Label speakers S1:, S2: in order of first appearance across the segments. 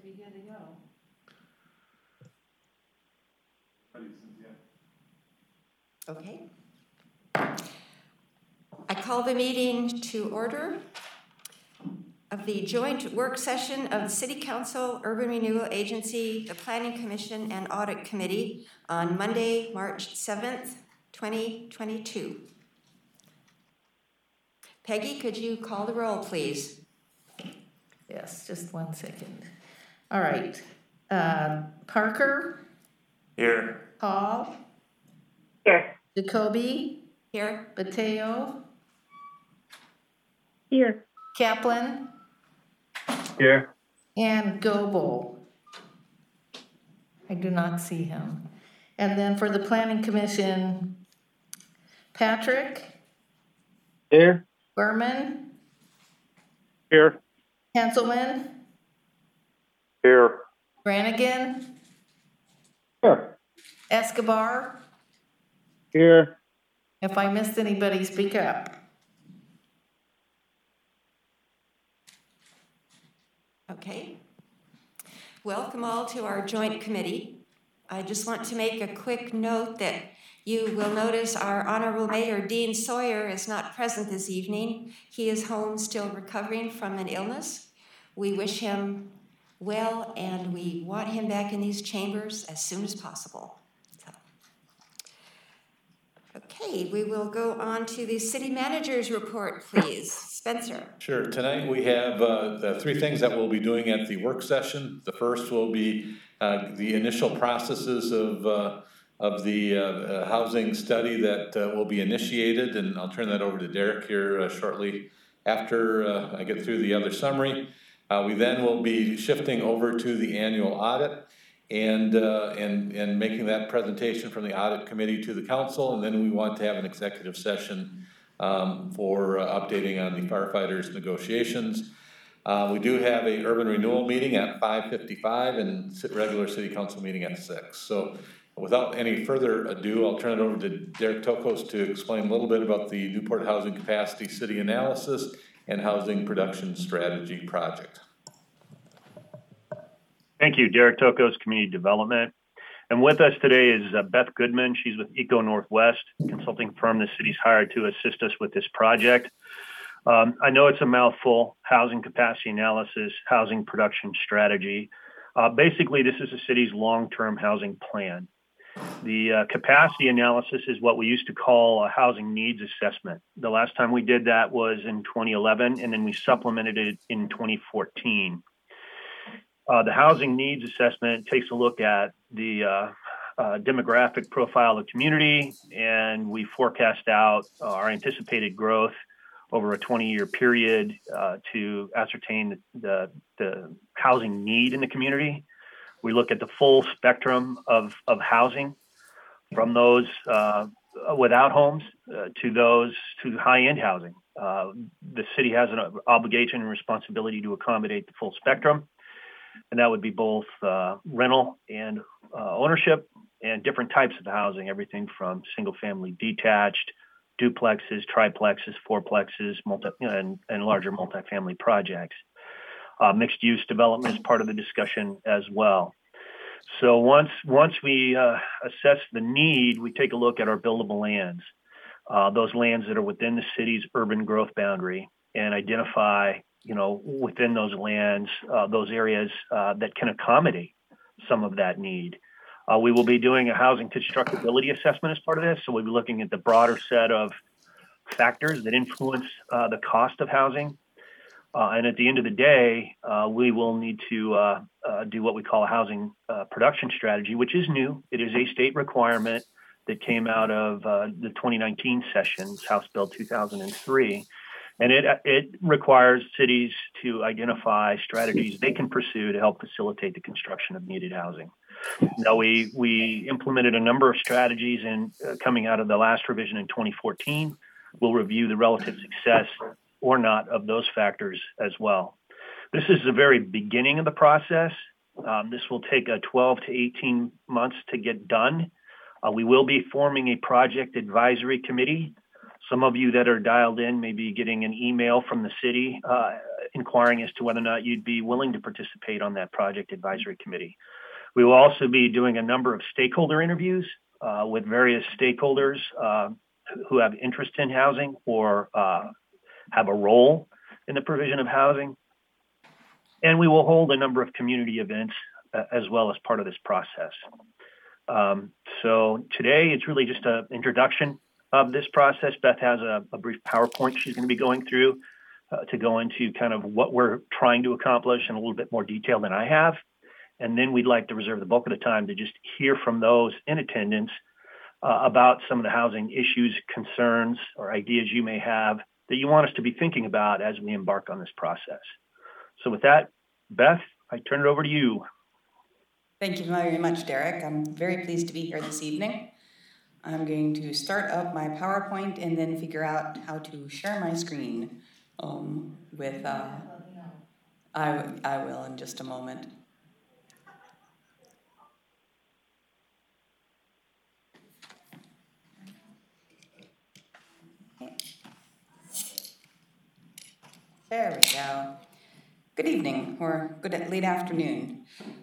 S1: be good to go. Okay. I call the meeting to order of the joint work session of the City Council, Urban Renewal Agency, the Planning Commission, and Audit Committee on Monday, March 7th, 2022. Peggy, could you call the roll, please?
S2: Yes, just 1 second. All right. Parker?
S3: Here.
S2: Hall?
S4: Here.
S2: Jacoby?
S1: Here.
S2: Bateo?
S4: Here.
S2: Kaplan?
S3: Here.
S2: And Goebel. I do not see him. And then for the Planning Commission, Patrick?
S3: Here.
S2: Berman?
S3: Here.
S2: Hanselman?
S3: Here.
S2: Brannigan?
S3: Here.
S2: Escobar?
S3: Here.
S2: If I missed anybody, speak up.
S1: Okay. Welcome all to our joint committee. I just want to make a quick note that you will notice our Honorable Mayor Dean Sawyer is not present this evening. He is home still recovering from an illness. We wish him well and we want him back in these chambers as soon as possible. Okay, we will go on to the city manager's report, please. Spencer.
S5: Sure. Tonight we have the three things that we'll be doing at the work session. The first will be the initial processes of the housing study that will be initiated, and I'll turn that over to Derek here shortly after I get through the other summary. We then will be shifting over to the annual audit and making that presentation from the audit committee to the council, and then we want to have an executive session for updating on the firefighters negotiations. We do have a urban renewal meeting at 5:55 and regular city council meeting at 6. So without any further ado, I'll turn it over to Derek Tokos to explain a little bit about the Newport Housing Capacity City Analysis and Housing Production Strategy Project.
S6: Thank you, Derek Tokos, Community Development. And with us today is Beth Goodman. She's with Eco Northwest, consulting firm the city's hired to assist us with this project. I know it's a mouthful: housing capacity analysis, housing production strategy. Basically, this is the city's long-term housing plan. The capacity analysis is what we used to call a housing needs assessment. The last time we did that was in 2011, and then we supplemented it in 2014. The housing needs assessment takes a look at the demographic profile of the community, and we forecast out our anticipated growth over a 20-year period to ascertain the housing need in the community. We look at the full spectrum of housing, from those without homes to those to high-end housing. The city has an obligation and responsibility to accommodate the full spectrum, and that would be both rental and ownership, and different types of housing, everything from single-family detached, duplexes, triplexes, fourplexes, and larger multifamily projects. Mixed-use development is part of the discussion as well. So once we assess the need, we take a look at our buildable lands, those lands that are within the city's urban growth boundary, and identify, within those lands, those areas that can accommodate some of that need. We will be doing a housing constructability assessment as part of this, so we'll be looking at the broader set of factors that influence the cost of housing. And at the end of the day, we will need to do what we call a housing production strategy, which is new. It is a state requirement that came out of the 2019 session, House Bill 2003. And it requires cities to identify strategies they can pursue to help facilitate the construction of needed housing. Now, we implemented a number of strategies coming out of the last revision in 2014. We'll review the relative success or not of those factors as well. This is the very beginning of the process. This will take 12 to 18 months to get done. We will be forming a project advisory committee. Some of you that are dialed in may be getting an email from the city inquiring as to whether or not you'd be willing to participate on that project advisory committee. We will also be doing a number of stakeholder interviews with various stakeholders who have interest in housing or have a role in the provision of housing. And we will hold a number of community events as well as part of this process. So today it's really just an introduction of this process. Beth has a brief PowerPoint she's going to be going through to go into kind of what we're trying to accomplish in a little bit more detail than I have. And then we'd like to reserve the bulk of the time to just hear from those in attendance about some of the housing issues, concerns, or ideas you may have that you want us to be thinking about as we embark on this process. So with that, Beth, I turn it over to you.
S7: Thank you very much, Derek. I'm very pleased to be here this evening. I'm going to start up my PowerPoint and then figure out how to share my screen I will in just a moment. Okay. There we go. Good evening, or good late afternoon.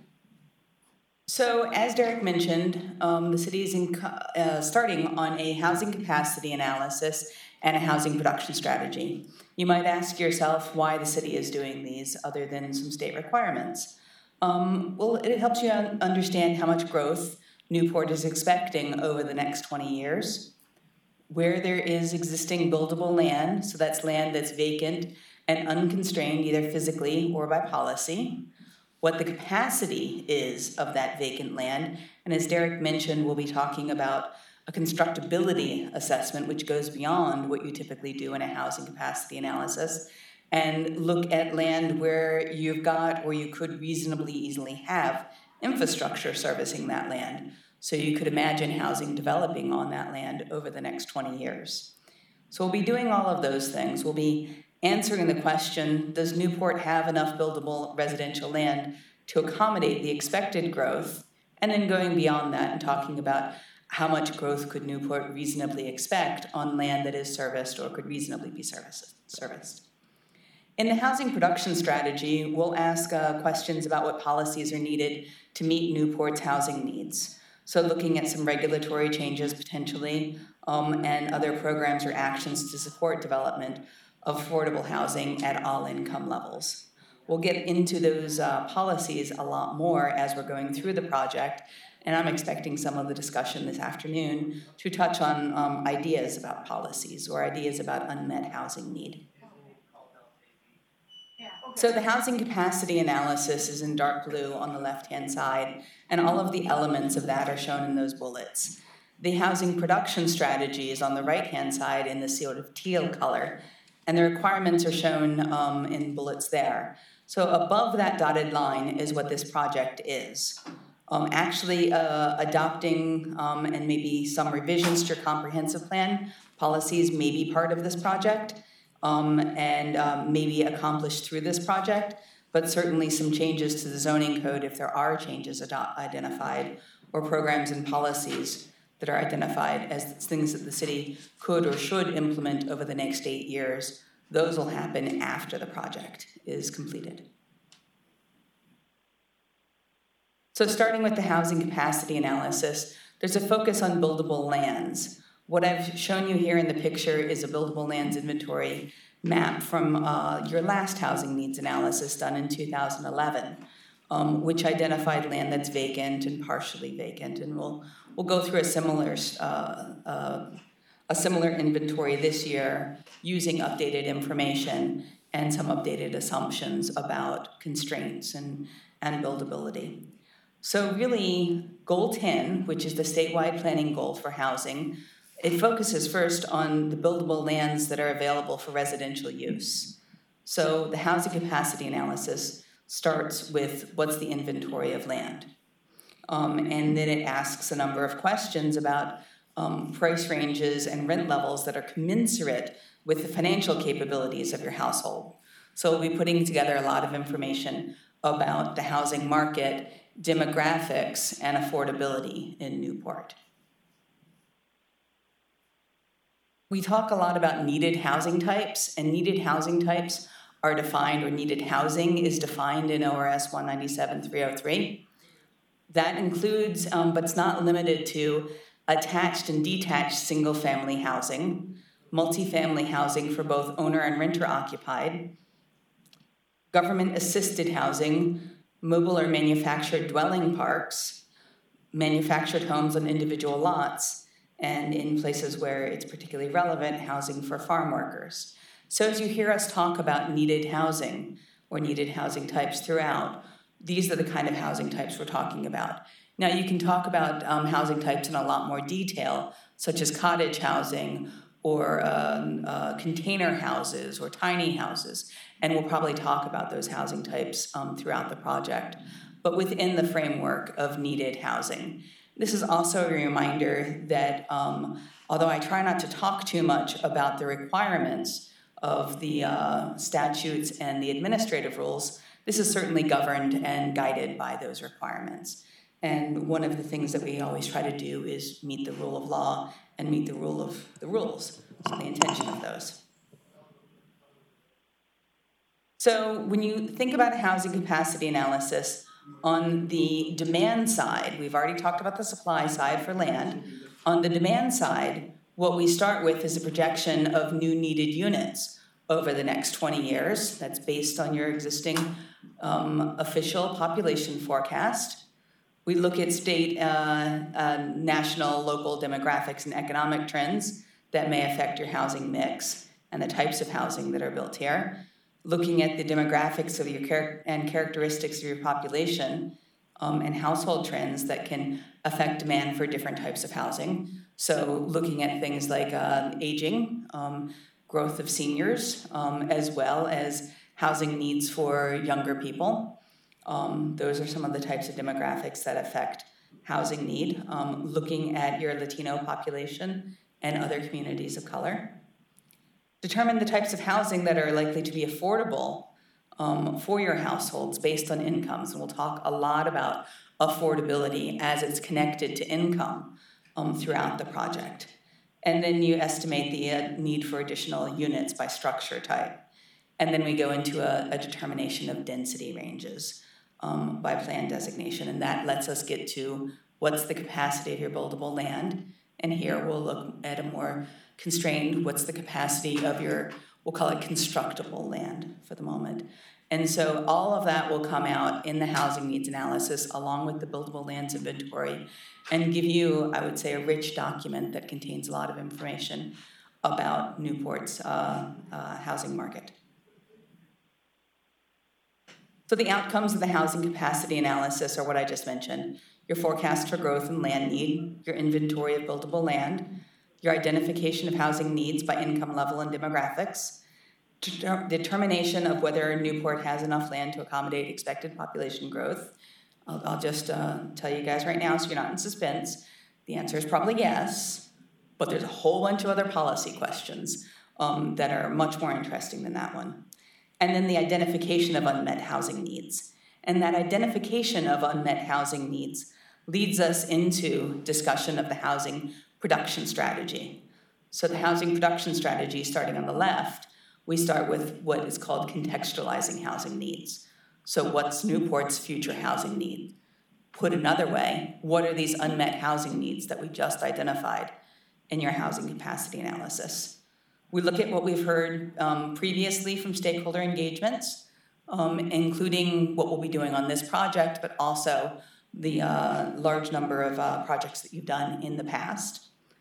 S7: So, as Derek mentioned, the city is starting on a housing capacity analysis and a housing production strategy. You might ask yourself why the city is doing these other than some state requirements. Well, it helps you understand how much growth Newport is expecting over the next 20 years, where there is existing buildable land, so that's land that's vacant and unconstrained either physically or by policy, what the capacity is of that vacant land, and as Derek mentioned, we'll be talking about a constructability assessment, which goes beyond what you typically do in a housing capacity analysis, and look at land where you've got or you could reasonably easily have infrastructure servicing that land. So you could imagine housing developing on that land over the next 20 years. So we'll be doing all of those things. We'll be answering the question, does Newport have enough buildable residential land to accommodate the expected growth? And then going beyond that and talking about how much growth could Newport reasonably expect on land that is serviced or could reasonably be serviced. In the housing production strategy, we'll ask questions about what policies are needed to meet Newport's housing needs. So looking at some regulatory changes potentially and other programs or actions to support development of affordable housing at all income levels. We'll get into those policies a lot more as we're going through the project, and I'm expecting some of the discussion this afternoon to touch on ideas about policies or ideas about unmet housing need. So the housing capacity analysis is in dark blue on the left-hand side, and all of the elements of that are shown in those bullets. The housing production strategy is on the right-hand side in the sort of teal color, and the requirements are shown in bullets there. So above that dotted line is what this project is. Actually adopting and maybe some revisions to your comprehensive plan policies may be part of this project and may be accomplished through this project, but certainly some changes to the zoning code if there are changes identified or programs and policies that are identified as things that the city could or should implement over the next 8 years. Those will happen after the project is completed. So starting with the housing capacity analysis, there's a focus on buildable lands. What I've shown you here in the picture is a buildable lands inventory map from your last housing needs analysis done in 2011, which identified land that's vacant and partially vacant, and we'll go through a similar inventory this year using updated information and some updated assumptions about constraints and buildability. So really, Goal 10, which is the statewide planning goal for housing, it focuses first on the buildable lands that are available for residential use. So the housing capacity analysis starts with what's the inventory of land. And then it asks a number of questions about price ranges and rent levels that are commensurate with the financial capabilities of your household. So we'll be putting together a lot of information about the housing market, demographics, and affordability in Newport. We talk a lot about needed housing types, and needed housing types are defined, or needed housing is defined in ORS 197-303. That includes, but it's not limited to, attached and detached single-family housing, multifamily housing for both owner and renter occupied, government-assisted housing, mobile or manufactured dwelling parks, manufactured homes on individual lots, and in places where it's particularly relevant, housing for farm workers. So as you hear us talk about needed housing or needed housing types throughout, these are the kind of housing types we're talking about. Now, you can talk about housing types in a lot more detail, such as cottage housing or container houses or tiny houses, and we'll probably talk about those housing types throughout the project, but within the framework of needed housing. This is also a reminder that although I try not to talk too much about the requirements of the statutes and the administrative rules, this is certainly governed and guided by those requirements. And one of the things that we always try to do is meet the rule of law and meet the rule of the rules, so the intention of those. So when you think about a housing capacity analysis, on the demand side, we've already talked about the supply side for land. On the demand side, what we start with is a projection of new needed units over the next 20 years. That's based on your existing official population forecast. We look at state, national, local demographics and economic trends that may affect your housing mix and the types of housing that are built here. Looking at the demographics of your and characteristics of your population and household trends that can affect demand for different types of housing. So looking at things like aging, growth of seniors, as well as housing needs for younger people. Those are some of the types of demographics that affect housing need. Looking at your Latino population and other communities of color. Determine the types of housing that are likely to be affordable for your households based on incomes. And we'll talk a lot about affordability as it's connected to income throughout the project. And then you estimate the need for additional units by structure type. And then we go into a determination of density ranges by plan designation. And that lets us get to what's the capacity of your buildable land. And here we'll look at a more constrained, what's the capacity of your, we'll call it constructible land for the moment. And so all of that will come out in the housing needs analysis along with the buildable lands inventory and give you, I would say, a rich document that contains a lot of information about Newport's housing market. So the outcomes of the housing capacity analysis are what I just mentioned. Your forecast for growth and land need, your inventory of buildable land, your identification of housing needs by income level and demographics, determination of whether Newport has enough land to accommodate expected population growth. I'll just tell you guys right now so you're not in suspense. The answer is probably yes, but there's a whole bunch of other policy questions that are much more interesting than that one. And then the identification of unmet housing needs. And that identification of unmet housing needs leads us into discussion of the housing production strategy. So the housing production strategy, starting on the left, we start with what is called contextualizing housing needs. So what's Newport's future housing need? Put another way, what are these unmet housing needs that we just identified in your housing capacity analysis? We look at what we've heard previously from stakeholder engagements, including what we'll be doing on this project, but also the large number of projects that you've done in the past.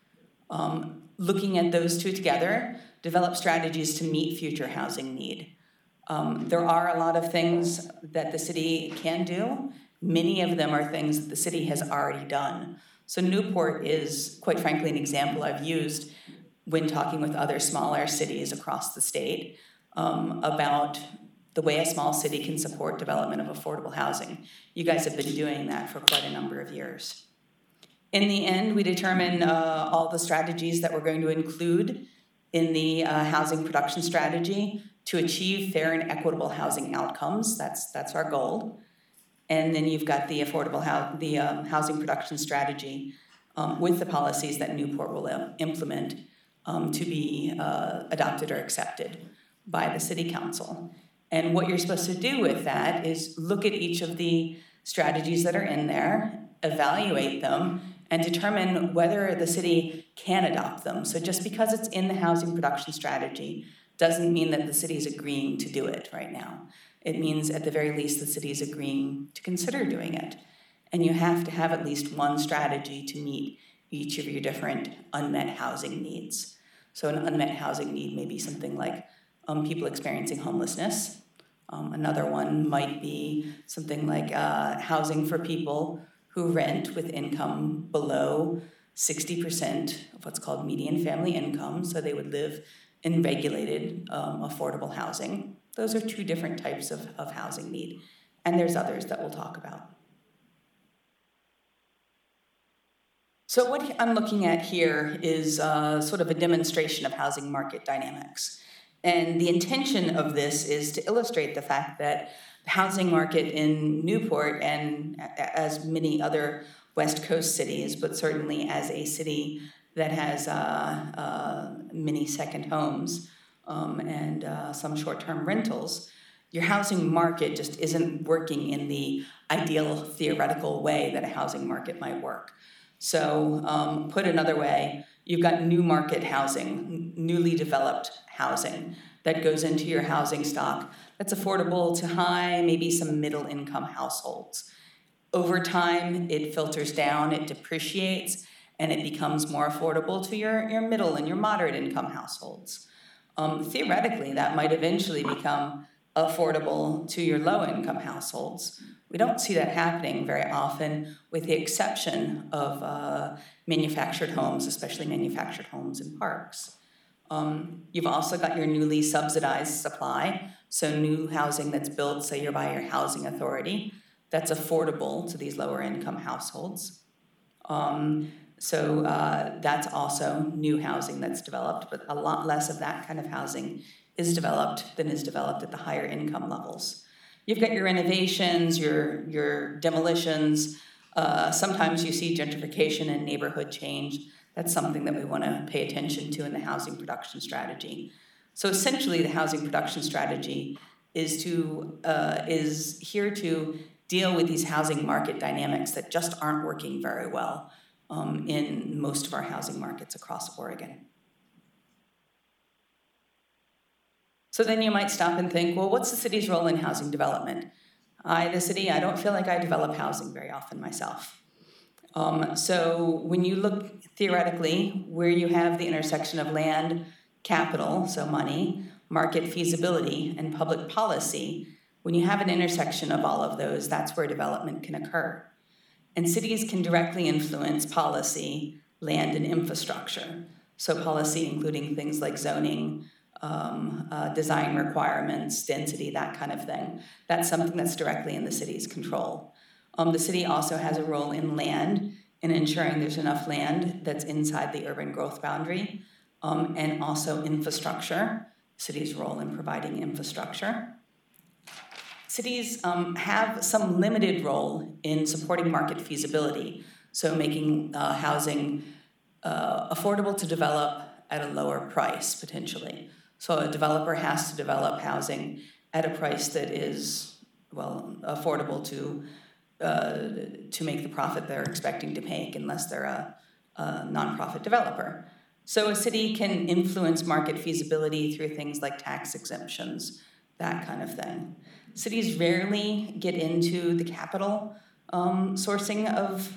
S7: Looking at those two together, develop strategies to meet future housing need. There are a lot of things that the city can do. Many of them are things that the city has already done. So Newport is, quite frankly, an example I've used when talking with other smaller cities across the state about the way a small city can support development of affordable housing. You guys have been doing that for quite a number of years. In the end, we determine all the strategies that we're going to include in the housing production strategy to achieve fair and equitable housing outcomes. That's our goal. And then you've got the housing production strategy with the policies that Newport will implement to be adopted or accepted by the City Council. And what you're supposed to do with that is look at each of the strategies that are in there, evaluate them, and determine whether the city can adopt them. So just because it's in the housing production strategy doesn't mean that the city is agreeing to do it right now. It means at the very least the city is agreeing to consider doing it. And you have to have at least one strategy to meet each of your different unmet housing needs. So an unmet housing need may be something like people experiencing homelessness. Another one might be something like housing for people who rent with income below 60% of what's called median family income, so they would live in regulated, affordable housing. Those are two different types of housing need, and there's others that we'll talk about. So what I'm looking at here is sort of a demonstration of housing market dynamics. And the intention of this is to illustrate the fact that the housing market in Newport, and as many other West Coast cities, but certainly as a city that has many second homes and some short-term rentals, your housing market just isn't working in the ideal theoretical way that a housing market might work. So put another way, you've got new market housing, newly developed housing that goes into your housing stock that's affordable to high, maybe some middle income households. Over time, it filters down, it depreciates, and it becomes more affordable to your middle and your moderate income households. Theoretically, that might eventually become affordable to your low income households. We don't see that happening very often, with the exception of manufactured homes, especially manufactured homes in parks. You've also got your newly subsidized supply, so new housing that's built, say you're by your housing authority, that's affordable to these lower income households. So that's also new housing that's developed, but a lot less of that kind of housing is developed than is developed at the higher income levels. You've got your renovations, your demolitions. Sometimes you see gentrification and neighborhood change. That's something that we want to pay attention to in the housing production strategy. So essentially, the housing production strategy is here to deal with these housing market dynamics that just aren't working very well in most of our housing markets across Oregon. So then you might stop and think, well, what's the city's role in housing development? The city, I don't feel like I develop housing very often myself. So when you look theoretically where you have the intersection of land, capital, so money, market feasibility, and public policy, when you have an intersection of all of those, that's where development can occur. And cities can directly influence policy, land, and infrastructure. So policy including things like zoning, design requirements, density, that kind of thing. That's something that's directly in the city's control. The city also has a role in land, in ensuring there's enough land that's inside the urban growth boundary, and also infrastructure, city's role in providing infrastructure. Cities have some limited role in supporting market feasibility, so making housing affordable to develop at a lower price, potentially. So a developer has to develop housing at a price that is, well, affordable to make the profit they're expecting to make, unless they're a nonprofit developer. So a city can influence market feasibility through things like tax exemptions, that kind of thing. Cities rarely get into the capital sourcing of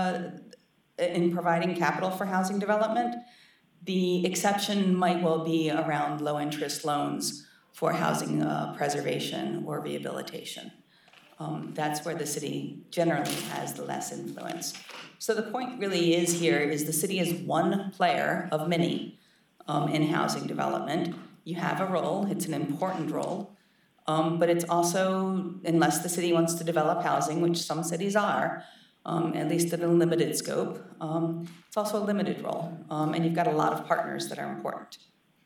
S7: in providing capital for housing development. The exception might well be around low-interest loans for housing preservation or rehabilitation. That's where the city generally has the less influence. So the point really is here is the city is one player of many in housing development. You have a role, it's an important role, but it's also, unless the city wants to develop housing, which some cities are, at least in a limited scope, it's also a limited role, and you've got a lot of partners that are important.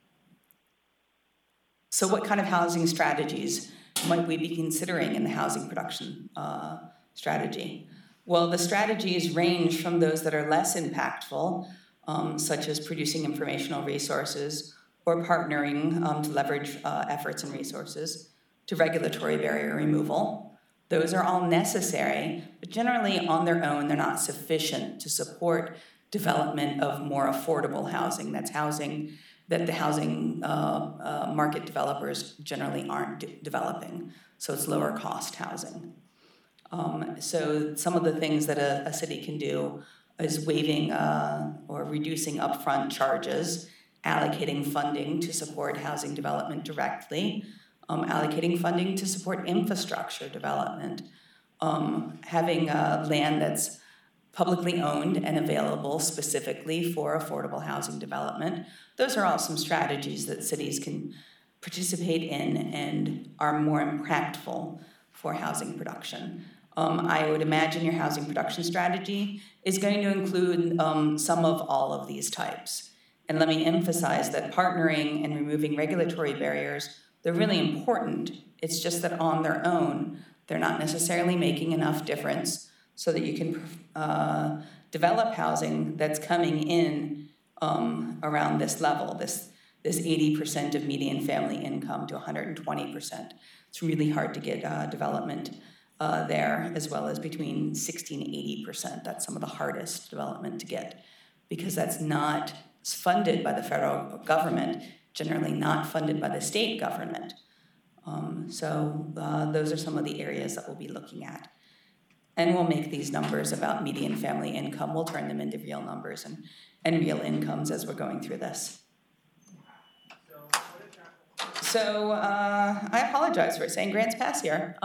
S7: So what kind of housing strategies might we be considering in the housing production strategy? Well, the strategies range from those that are less impactful, such as producing informational resources or partnering to leverage efforts and resources, to regulatory barrier removal. Those are all necessary, but generally on their own, they're not sufficient to support development of more affordable housing. That's housing that the housing market developers generally aren't developing. So it's lower cost housing. So some of the things that a city can do is waiving or reducing upfront charges, allocating funding to support housing development directly, allocating funding to support infrastructure development, having land that's publicly owned and available specifically for affordable housing development. Those are all some strategies that cities can participate in and are more impactful for housing production. I would imagine your housing production strategy is going to include some of all of these types. And let me emphasize that partnering and removing regulatory barriers, they're really important. It's just that on their own, they're not necessarily making enough difference so that you can develop housing that's coming in around this level, this 80% of median family income to 120%. It's really hard to get development there, as well as between 60 and 80%. That's some of the hardest development to get, because that's not funded by the federal government, generally not funded by the state government. So those are some of the areas that we'll be looking at. And we'll make these numbers about median family income, we'll turn them into real numbers and real incomes as we're going through this. So I apologize for saying Grants Pass here.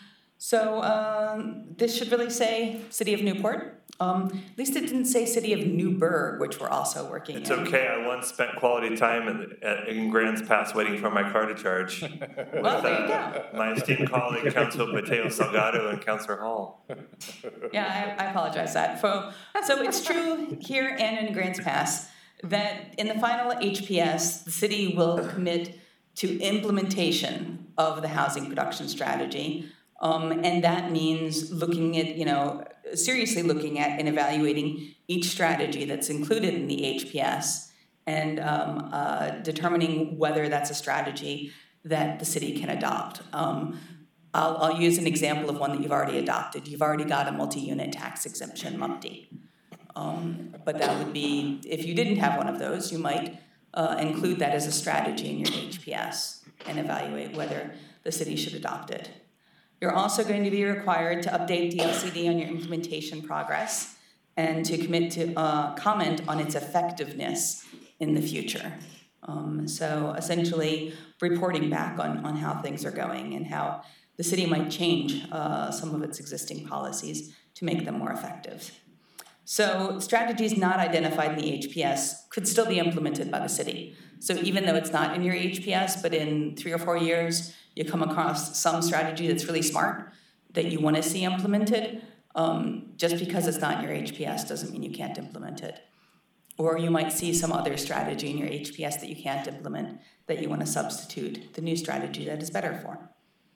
S7: This should really say City of Newport. At least it didn't say City of Newburgh, which we're also working
S8: It's
S7: in.
S8: okay. I once spent quality time in Grants Pass waiting for my car to charge.
S7: Well, there you go.
S8: My esteemed colleague, Councilor Mateo Salgado and Councilor Hall.
S7: Yeah, I apologize that. So it's true here and in Grants Pass that in the final HPS, the city will commit to implementation of the housing production strategy. And that means looking at, seriously looking at and evaluating each strategy that's included in the HPS and determining whether that's a strategy that the city can adopt. I'll use an example of one that you've already adopted. You've already got a multi-unit tax exemption, MUMTI. But that would be, if you didn't have one of those, you might include that as a strategy in your HPS and evaluate whether the city should adopt it. You're also going to be required to update the LCD on your implementation progress and to commit to comment on its effectiveness in the future. So essentially reporting back on how things are going and how the city might change some of its existing policies to make them more effective. So strategies not identified in the HPS could still be implemented by the city. So even though it's not in your HPS, but in 3 or 4 years, you come across some strategy that's really smart that you want to see implemented, just because it's not in your HPS doesn't mean you can't implement it. Or you might see some other strategy in your HPS that you can't implement that you want to substitute the new strategy that is better for.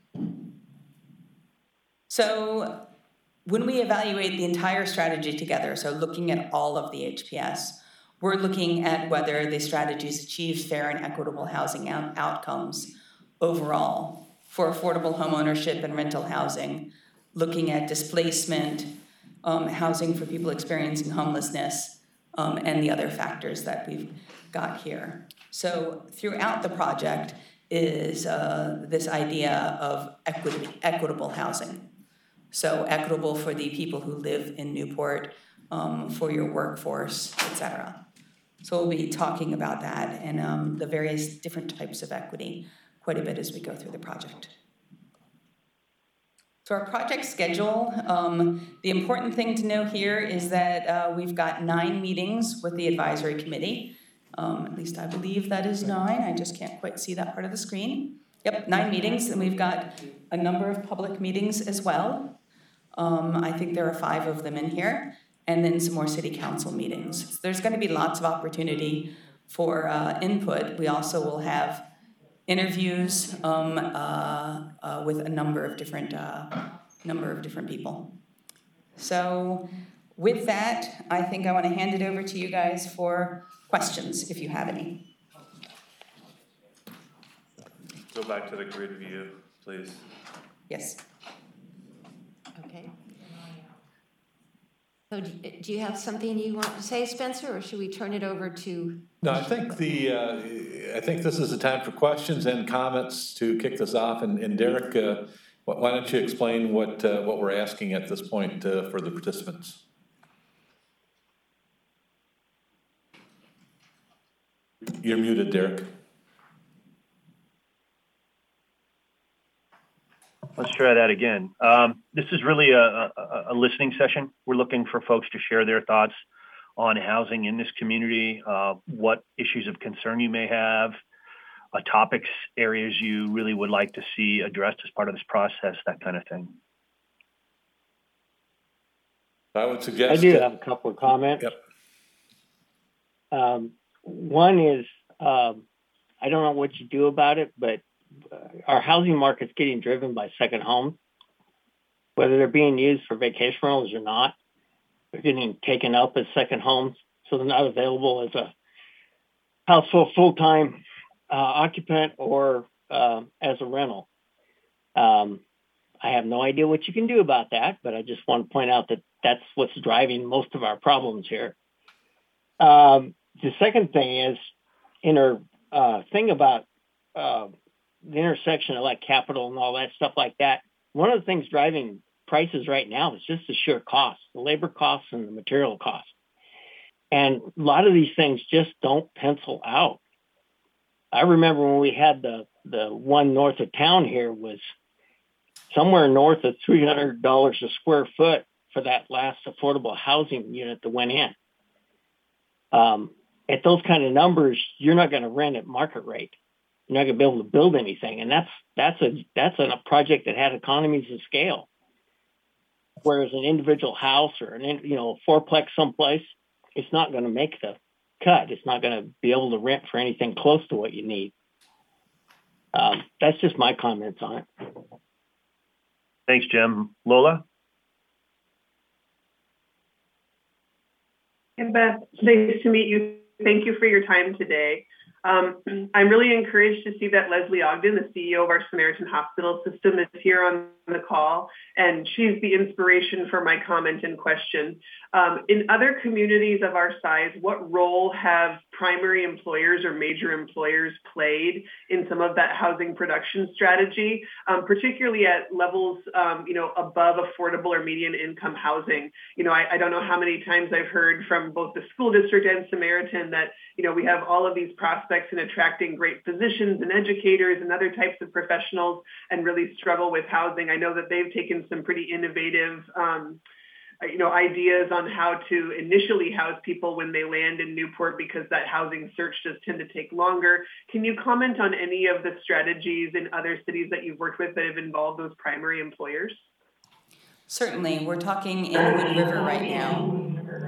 S7: So when we evaluate the entire strategy together, so looking at all of the HPS, we're looking at whether the strategies achieve fair and equitable housing outcomes overall for affordable homeownership and rental housing, looking at displacement, housing for people experiencing homelessness, and the other factors that we've got here. So throughout the project is this idea of equitable housing. So equitable for the people who live in Newport, for your workforce, etc. So we'll be talking about that and the various different types of equity quite a bit as we go through the project. So our project schedule, the important thing to know here is that we've got 9 meetings with the advisory committee. At least I believe that is 9. I just can't quite see that part of the screen. Yep, 9 meetings, and we've got a number of public meetings as well. I think there are 5 of them in here, and then some more city council meetings. So there's going to be lots of opportunity for input. We also will have interviews with a number of different people. So with that, I think I want to hand it over to you guys for questions, if you have any.
S8: Go back to the grid view please.
S7: Yes.
S1: Okay. So do you have something you want to say, Spencer, or should we turn it over to?
S5: No, I think I think this is the time for questions and comments to kick this off. And Derek, why don't you explain what we're asking at this point for the participants? You're muted, Derek.
S6: Let's try that again. This is really a listening session. We're looking for folks to share their thoughts on housing in this community, what issues of concern you may have, topics, areas you really would like to see addressed as part of this process, that kind of thing.
S5: I would suggest.
S9: I do have a couple of comments.
S5: Yep.
S9: One is, I don't know what you do about it, but our housing market's getting driven by second homes, whether they're being used for vacation rentals or not. They're getting taken up as second homes, so they're not available as a household full-time occupant or as a rental. I have no idea what you can do about that, but I just want to point out that that's what's driving most of our problems here. The second thing is, in our thing about the intersection of like capital and all that stuff like that, one of the things driving prices right now is just the sheer cost, the labor costs and the material costs. And a lot of these things just don't pencil out. I remember when we had the one north of town here was somewhere north of $300 a square foot for that last affordable housing unit that went in. At those kind of numbers, you're not going to rent at market rate. You're not going to be able to build anything, and that's a project that had economies of scale. Whereas an individual house or a fourplex someplace, it's not going to make the cut. It's not going to be able to rent for anything close to what you need. That's just my comments on it.
S6: Thanks, Jim. Lola?
S10: Hey, Beth, nice to meet you. Thank you for your time today. I'm really encouraged to see that Leslie Ogden, the CEO of our Samaritan Hospital System, is here on the call, and she's the inspiration for my comment and question. In other communities of our size, what role have primary employers or major employers played in some of that housing production strategy, particularly at levels, above affordable or median income housing? I don't know how many times I've heard from both the school district and Samaritan that, we have all of these prospects in attracting great physicians and educators and other types of professionals and really struggle with housing. I know that they've taken some pretty innovative ideas on how to initially house people when they land in Newport, because that housing search does tend to take longer. Can you comment on any of the strategies in other cities that you've worked with that have involved those primary employers?
S7: Certainly. We're talking in Hood River right now.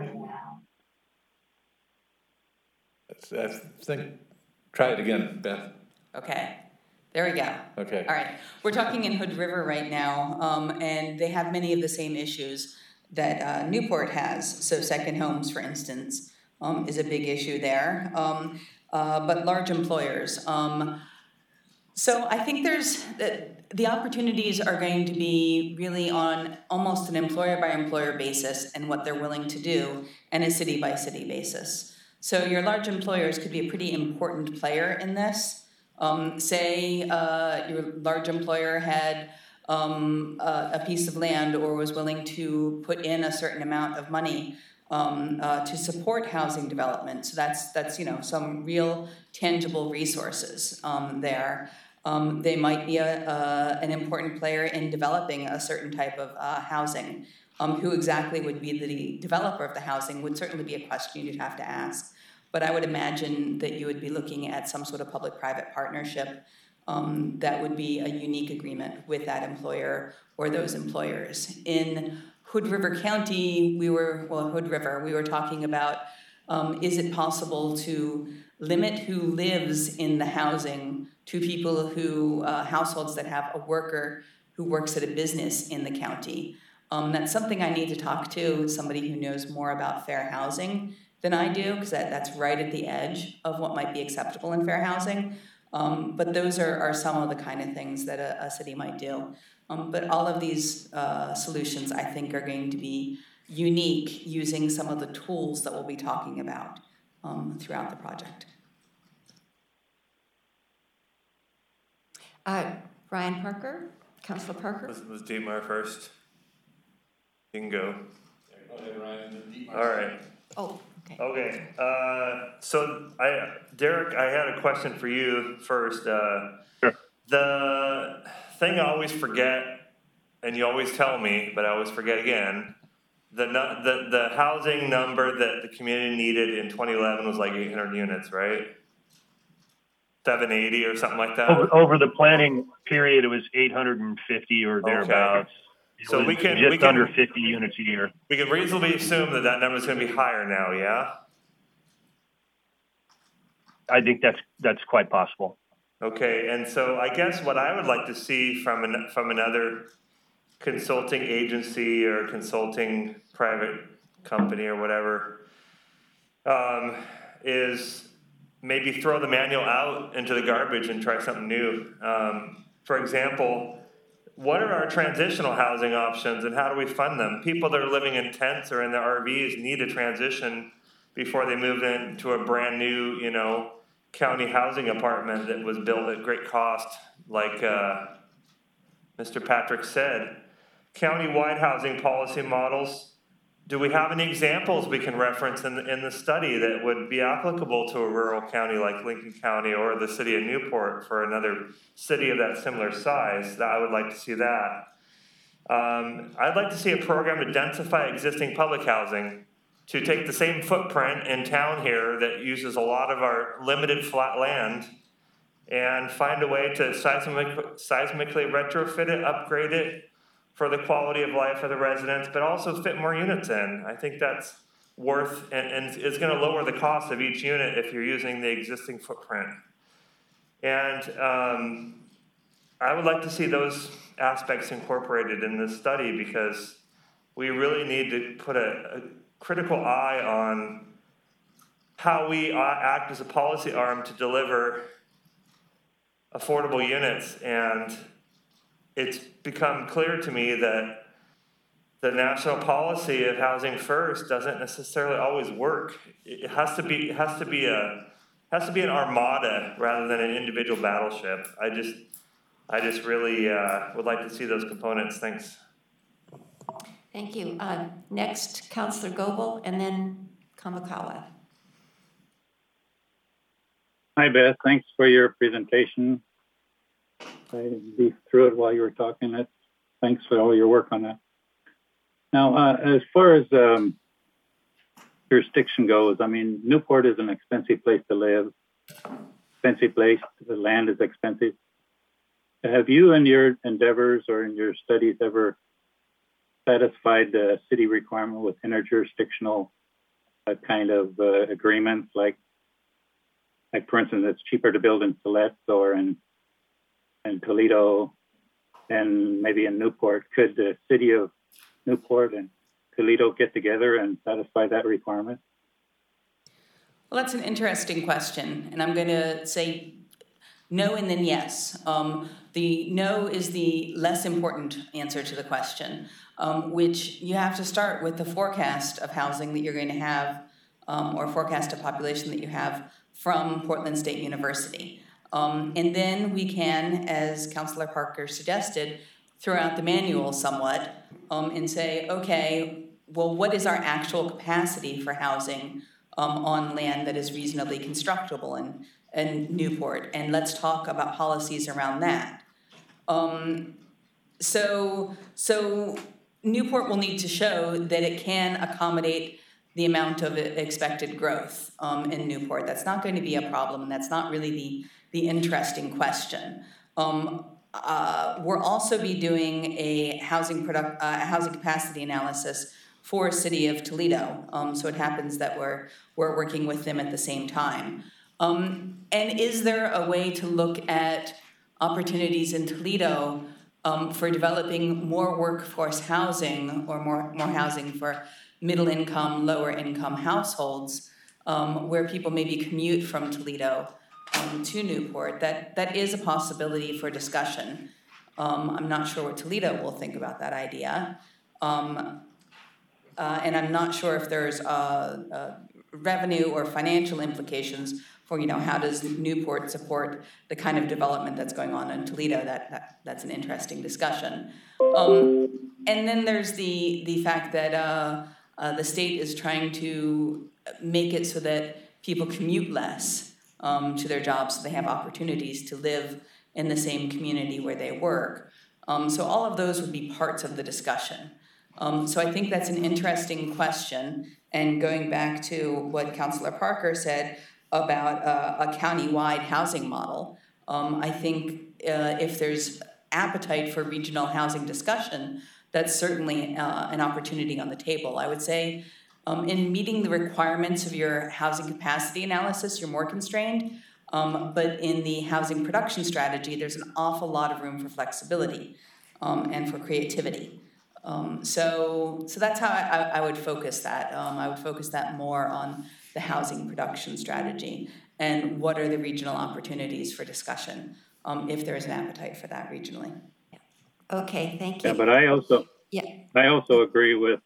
S5: I think, try it again, Beth.
S7: Okay. There we go.
S5: Okay.
S7: All right. We're talking in Hood River right now, and they have many of the same issues that Newport has. So second homes, for instance, is a big issue there, but large employers. So I think the opportunities are going to be really on almost an employer-by-employer basis and what they're willing to do, and a city-by-city basis. So your large employers could be a pretty important player in this. Say your large employer had a piece of land or was willing to put in a certain amount of money to support housing development. So that's some real tangible resources there. They might be an important player in developing a certain type of housing. Who exactly would be the developer of the housing would certainly be a question you'd have to ask. But I would imagine that you would be looking at some sort of public-private partnership that would be a unique agreement with that employer or those employers. In Hood River County, we were talking about, is it possible to limit who lives in the housing to people households that have a worker who works at a business in the county? That's something I need to talk to somebody who knows more about fair housing than I do, because that's right at the edge of what might be acceptable in fair housing. But those are some of the kind of things that a city might do. But all of these solutions, I think, are going to be unique using some of the tools that we'll be talking about throughout the project.
S1: Ryan Parker, Councilor Parker.
S8: Was Dietmar first? You can go.
S5: Yeah, go ahead, Ryan.
S8: All right.
S1: Oh, okay.
S8: Okay. So Derek, I had a question for you first.
S6: Sure.
S8: The thing I always forget, and you always tell me, but I always forget again, the housing number that the community needed in 2011 was like 800 units, right? 780 or something like that?
S6: Over the planning period, it was 850 or thereabouts.
S8: So we can
S6: just under 50 units a year.
S8: We can reasonably assume that number is going to be higher now, yeah?
S6: I think that's quite possible.
S8: Okay, and so I guess what I would like to see from another consulting agency or consulting private company or whatever is maybe throw the manual out into the garbage and try something new. For example, what are our transitional housing options and how do we fund them? People that are living in tents or in their RVs need a transition before they move into a brand new, county housing apartment that was built at great cost, like Mr. Patrick said. County-wide housing policy models. Do we have any examples we can reference in the study that would be applicable to a rural county like Lincoln County or the city of Newport for another city of that similar size? I would like to see that. I'd like to see a program to densify existing public housing, to take the same footprint in town here that uses a lot of our limited flat land and find a way to seismically retrofit it, upgrade it, for the quality of life of the residents, but also fit more units in. I think that's worth, and it's going to lower the cost of each unit if you're using the existing footprint. And I would like to see those aspects incorporated in this study because we really need to put a critical eye on how we act as a policy arm to deliver affordable units. And it's become clear to me that the national policy of housing first doesn't necessarily always work. It has to be an armada rather than an individual battleship. I just really would like to see those components. Thanks.
S1: Thank you. Next, Councilor Goebel, and then Kamakawa.
S3: Hi, Beth. Thanks for your presentation. I beat through it while you were talking. Thanks for all your work on that. Now, as far as jurisdiction goes, I mean, Newport is an expensive place to live, expensive place. The land is expensive. Have you in your endeavors or in your studies ever satisfied the city requirement with interjurisdictional kind of agreements, like for instance, it's cheaper to build in Siletz or in Toledo and maybe in Newport? Could the city of Newport and Toledo get together and satisfy that requirement?
S7: Well, that's an interesting question, and I'm going to say no and then yes. The no is the less important answer to the question, which you have to start with the forecast of housing that you're going to have or forecast of population that you have from Portland State University. And then we can, as Councilor Parker suggested, throw out the manual somewhat and say, okay, well, what is our actual capacity for housing on land that is reasonably constructible in Newport? And let's talk about policies around that. So Newport will need to show that it can accommodate the amount of expected growth in Newport. That's not going to be a problem, and that's not really the interesting question. We'll also be doing a housing capacity analysis for City of Toledo. So it happens that we're working with them at the same time. And is there a way to look at opportunities in Toledo for developing more workforce housing or more housing for middle income, lower income households where people maybe commute from Toledo to Newport, that is a possibility for discussion. I'm not sure what Toledo will think about that idea. And I'm not sure if there's revenue or financial implications for, how does Newport support the kind of development that's going on in Toledo. That's an interesting discussion. And then there's the fact that the state is trying to make it so that people commute less to their jobs, so they have opportunities to live in the same community where they work. So all of those would be parts of the discussion. So I think that's an interesting question. And going back to what Councilor Parker said about a county-wide housing model, I think if there's appetite for regional housing discussion, that's certainly an opportunity on the table. I would say in meeting the requirements of your housing capacity analysis, you're more constrained. But in the housing production strategy, there's an awful lot of room for flexibility and for creativity. So that's how I would focus that. I would focus that more on the housing production strategy and what are the regional opportunities for discussion, if there is an appetite for that regionally.
S1: Okay, thank you.
S3: Yeah, but I also agree with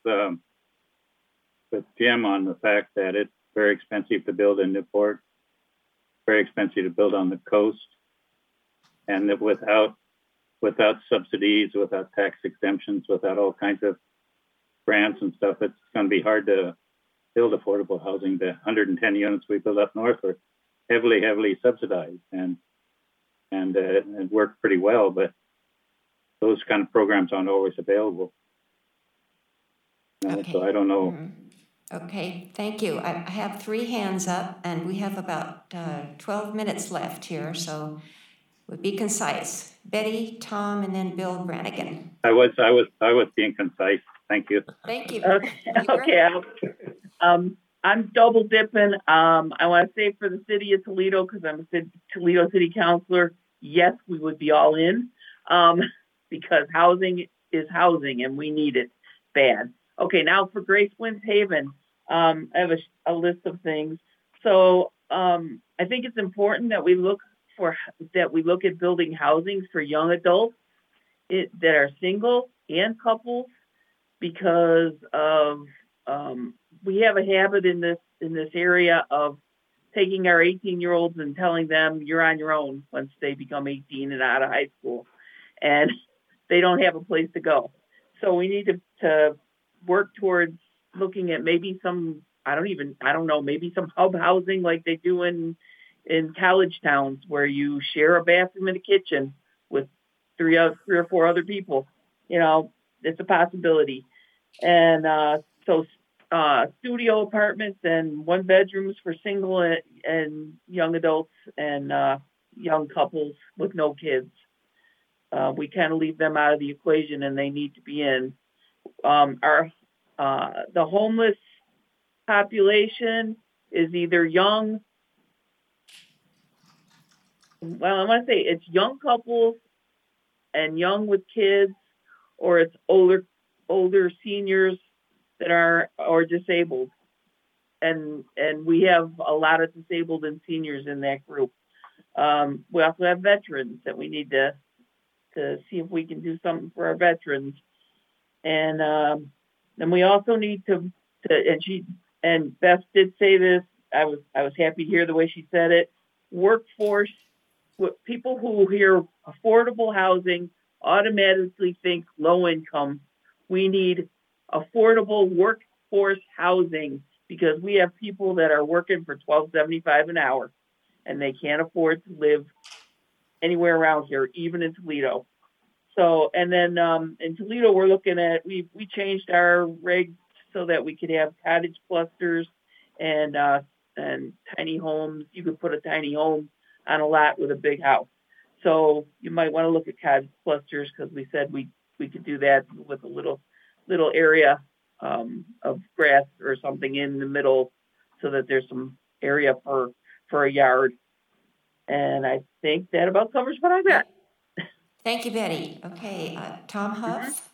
S3: Jim on the fact that it's very expensive to build in Newport, very expensive to build on the coast, and that without subsidies, without tax exemptions, without all kinds of grants and stuff, it's going to be hard to build affordable housing. The 110 units we built up north are heavily subsidized and work pretty well, but those kind of programs aren't always available.
S1: Okay.
S3: So I don't know.
S1: Okay, thank you. I have 3 hands up, and we have about 12 minutes left here, so we'll be concise. Betty, Tom, and then Bill Brannigan.
S3: I was being concise. Thank you.
S1: Thank you.
S11: Okay. I'm double dipping. I want to say for the city of Toledo, because I'm a Toledo City Councilor, yes, we would be all in, because housing is housing, and we need it bad. Okay, now for Grace Winds Haven, I have a list of things. So I think it's important that we look at building housing for young adults that are single and couples, because of we have a habit in this area of taking our 18-year-olds and telling them you're on your own once they become 18 and out of high school, and they don't have a place to go. So we need to work towards looking at maybe some, maybe some hub housing like they do in college towns, where you share a bathroom and a kitchen with three or four other people. It's a possibility. And so studio apartments and 1 bedrooms for single and young adults and young couples with no kids. We kind of leave them out of the equation, and they need to be in. The homeless population is either young. Well, I want to say it's young couples and young with kids, or it's older seniors that are or disabled, and we have a lot of disabled and seniors in that group. We also have veterans that we need to see if we can do something for our veterans, and we also need to and Beth did say this. I was happy to hear the way she said it. Workforce. People who hear affordable housing automatically think low income. We need affordable workforce housing, because we have people that are working for $12.75 an hour, and they can't afford to live anywhere around here, even in Toledo. So, and then in Toledo, we're looking at, we changed our regs so that we could have cottage clusters and tiny homes. You could put a tiny home on a lot with a big house. So you might want to look at cottage clusters, because we said we could do that with a little area of grass or something in the middle, so that there's some area for a yard. And I think that about covers what I got.
S1: Thank you, Betty. Okay, Tom Huff.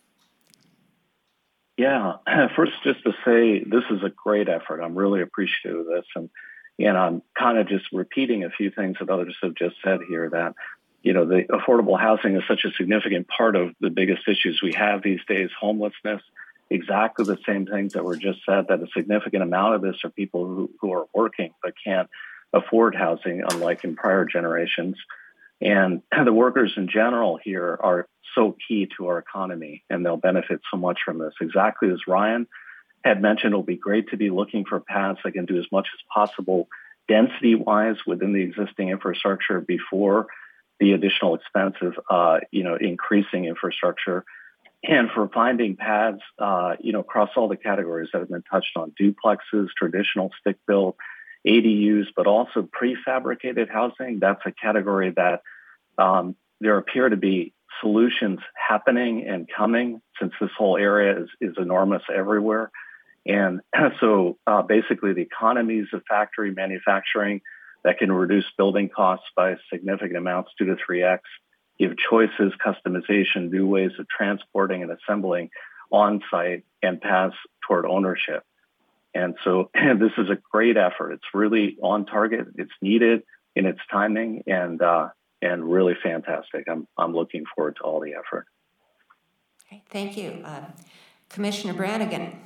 S12: Yeah, first just to say this is a great effort. I'm really appreciative of this. And And I'm kind of just repeating a few things that others have just said here, that, you know, the affordable housing is such a significant part of the biggest issues we have these days, homelessness, exactly the same things that were just said, that a significant amount of this are people who are working but can't afford housing, unlike in prior generations. And the workers in general here are so key to our economy, and they'll benefit so much from this. Exactly as Ryan had mentioned, it'll be great to be looking for paths that can do as much as possible density-wise within the existing infrastructure before the additional expense of, increasing infrastructure, and for finding paths, across all the categories that have been touched on: duplexes, traditional stick-built, ADUs, but also prefabricated housing. That's a category that there appear to be solutions happening and coming, since this whole area is enormous everywhere. And so basically the economies of factory manufacturing that can reduce building costs by significant amounts, 2 to 3x, give choices, customization, new ways of transporting and assembling on-site, and paths toward ownership. And so this is a great effort. It's really on target. It's needed in its timing, and really fantastic. I'm looking forward to all the effort.
S1: Okay, thank you. Commissioner Brannigan.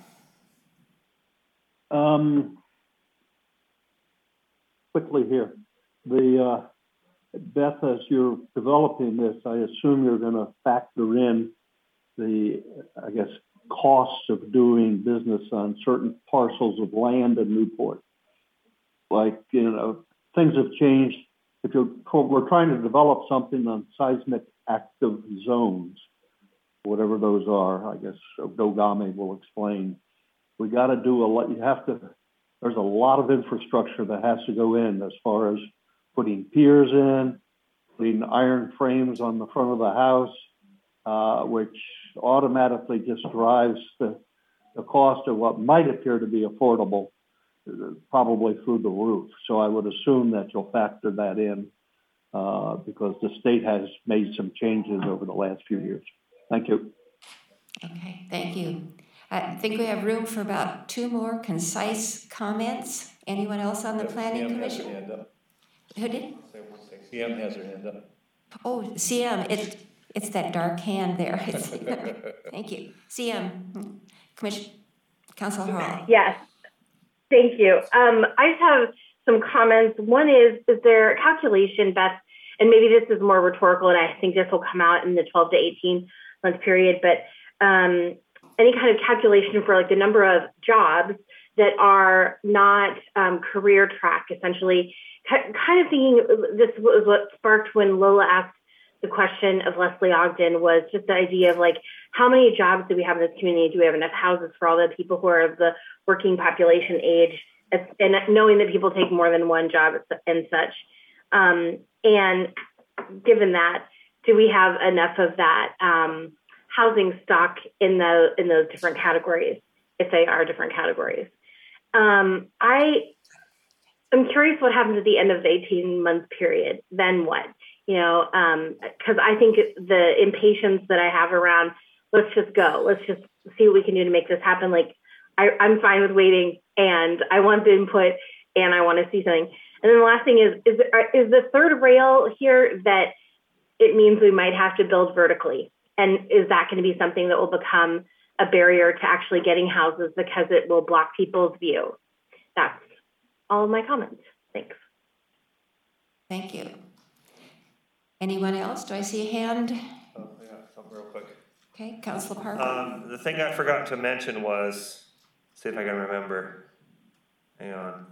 S13: Quickly here. Beth, as you're developing this, I assume you're going to factor in the, costs of doing business on certain parcels of land in Newport. Like, things have changed. We're trying to develop something on seismic active zones, whatever those are, I guess Dogame will explain. We got to do a lot. There's a lot of infrastructure that has to go in, as far as putting piers in, putting iron frames on the front of the house, which automatically just drives the cost of what might appear to be affordable probably through the roof. So I would assume that you'll factor that in because the state has made some changes over the last few years. Thank you.
S1: Okay, thank you. I think we have room for about 2 more concise comments. Anyone else on the Planning Commission? Who did?
S5: CM has her hand up.
S1: Oh, CM, it's that dark hand there. Thank you. CM, Councilor Hall.
S4: Yes, thank you. I just have some comments. One is there a calculation, Beth, and maybe this is more rhetorical, and I think this will come out in the 12 to 18 month period, but any kind of calculation for like the number of jobs that are not career track, essentially, kind of thinking this was what sparked when Lola asked the question of Leslie Ogden, was just the idea of like, how many jobs do we have in this community? Do we have enough houses for all the people who are of the working population age? And knowing that people take more than one job and such. And given that, do we have enough of that housing stock in those different categories, if they are different categories? I'm curious what happens at the end of the 18-month period. Then what? Because I think the impatience that I have around, let's just go, let's just see what we can do to make this happen. Like, I'm fine with waiting, and I want the input, and I want to see something. And then the last thing is the third rail here that it means we might have to build vertically? And is that going to be something that will become a barrier to actually getting houses because it will block people's view? That's all of my comments. Thanks.
S1: Thank you. Anyone else? Do I see a hand?
S8: Oh, I got something real quick.
S1: Okay, Councilor Parker.
S8: The thing I forgot to mention was, see if I can remember. Hang on.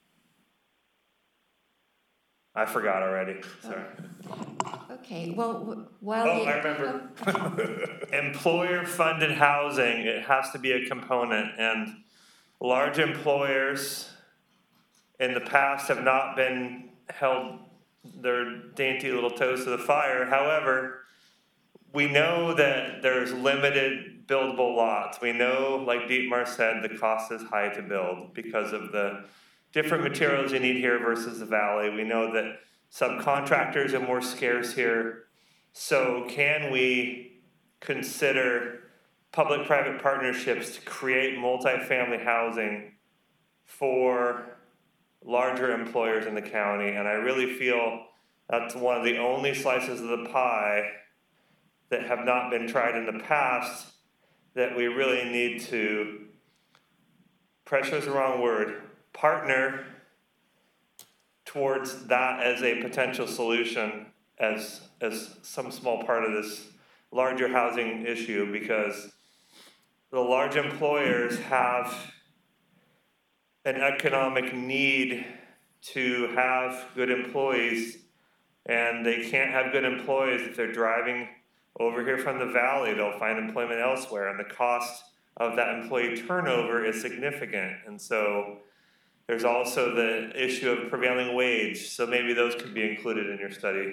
S8: I forgot already. Sorry.
S1: Okay, well, while
S8: I remember. Employer-funded housing, it has to be a component, and large employers in the past have not been held their dainty little toes to the fire. However, we know that there's limited buildable lots. We know, like Dietmar said, the cost is high to build because of the different materials you need here versus the valley. We know that subcontractors are more scarce here. So can we consider public-private partnerships to create multifamily housing for larger employers in the county, and I really feel that's one of the only slices of the pie that have not been tried in the past that we really need to, pressure is the wrong word, partner towards that as a potential solution as some small part of this larger housing issue, because the large employers have an economic need to have good employees, and they can't have good employees if they're driving over here from the valley. They'll find employment elsewhere, and the cost of that employee turnover is significant. And so there's also the issue of prevailing wage, so maybe those could be included in your study.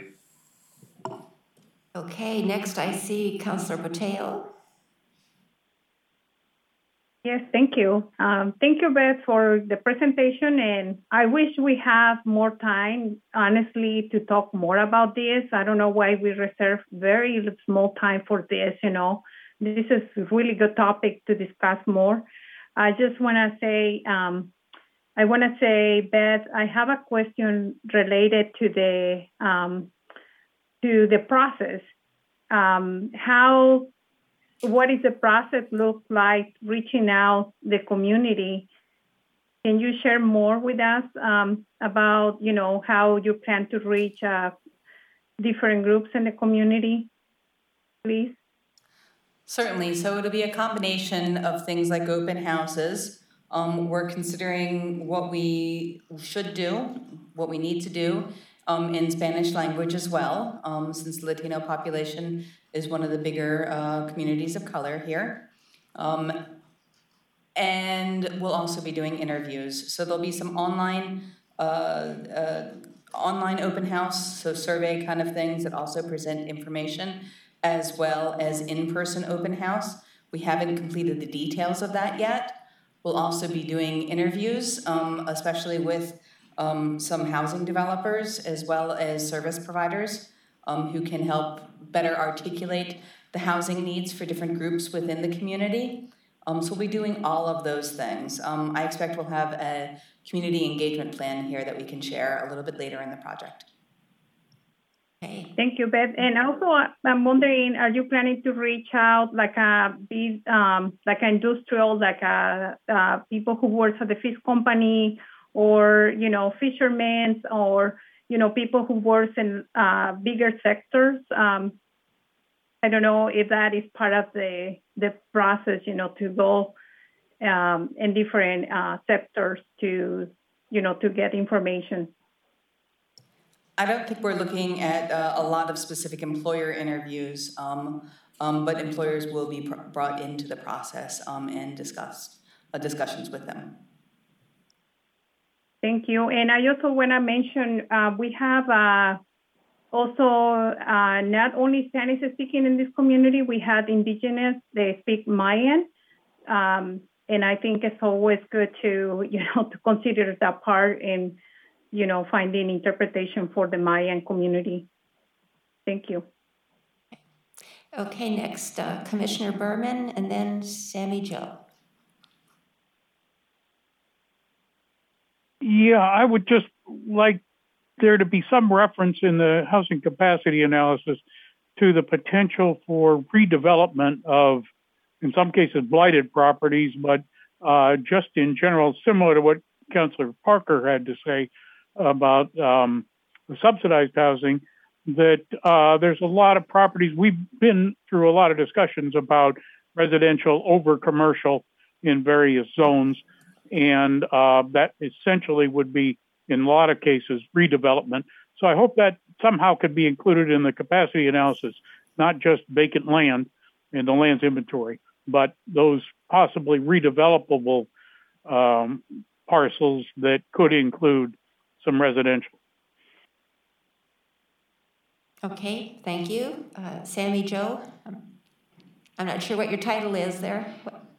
S1: Okay, next I see Councillor Patel.
S14: Yes, thank you. Thank you, Beth, for the presentation. And I wish we have more time, honestly, to talk more about this. I don't know why we reserve very small time for this, you know. This is a really good topic to discuss more. I just want to say, Beth, I have a question related to the process. What is the process look like reaching out the community? Can you share more with us about, you know, how you plan to reach different groups in the community, please?
S7: Certainly. So it'll be a combination of things like open houses. We're considering what we should do, what we need to do in Spanish language as well, since the Latino population is one of the bigger communities of color here. And we'll also be doing interviews. So there'll be some online open house, so survey kind of things that also present information, as well as in-person open house. We haven't completed the details of that yet. We'll also be doing interviews, especially with some housing developers as well as service providers who can help better articulate the housing needs for different groups within the community. So we'll be doing all of those things. I expect we'll have a community engagement plan here that we can share a little bit later in the project.
S1: Okay.
S14: Thank you, Beth. And also, I'm wondering, are you planning to reach out like an industrial, people who work for the fish company, or, you know, fishermen, or, you know, people who work in bigger sectors? I don't know if that is part of the process, you know, to go in different sectors to, you know, to get information.
S7: I don't think we're looking at a lot of specific employer interviews, but employers will be brought into the process and discussions with them.
S14: Thank you. And I also want to mention we have also not only Spanish speaking in this community, we have indigenous, they speak Mayan. And I think it's always good to, you know, to consider that part in, you know, finding interpretation for the Mayan community. Thank you.
S1: Okay, next, Commissioner Berman, and then Sammy Jo.
S15: Yeah, I would just like there to be some reference in the housing capacity analysis to the potential for redevelopment of, in some cases, blighted properties, but just in general, similar to what Councillor Parker had to say about the subsidized housing, that there's a lot of properties. We've been through a lot of discussions about residential over commercial in various zones, and that essentially would be, in a lot of cases, redevelopment. So I hope that somehow could be included in the capacity analysis, not just vacant land in the land's inventory, but those possibly redevelopable parcels that could include some residential.
S1: Okay, thank you. Sammy Jo, I'm not sure what your title is there.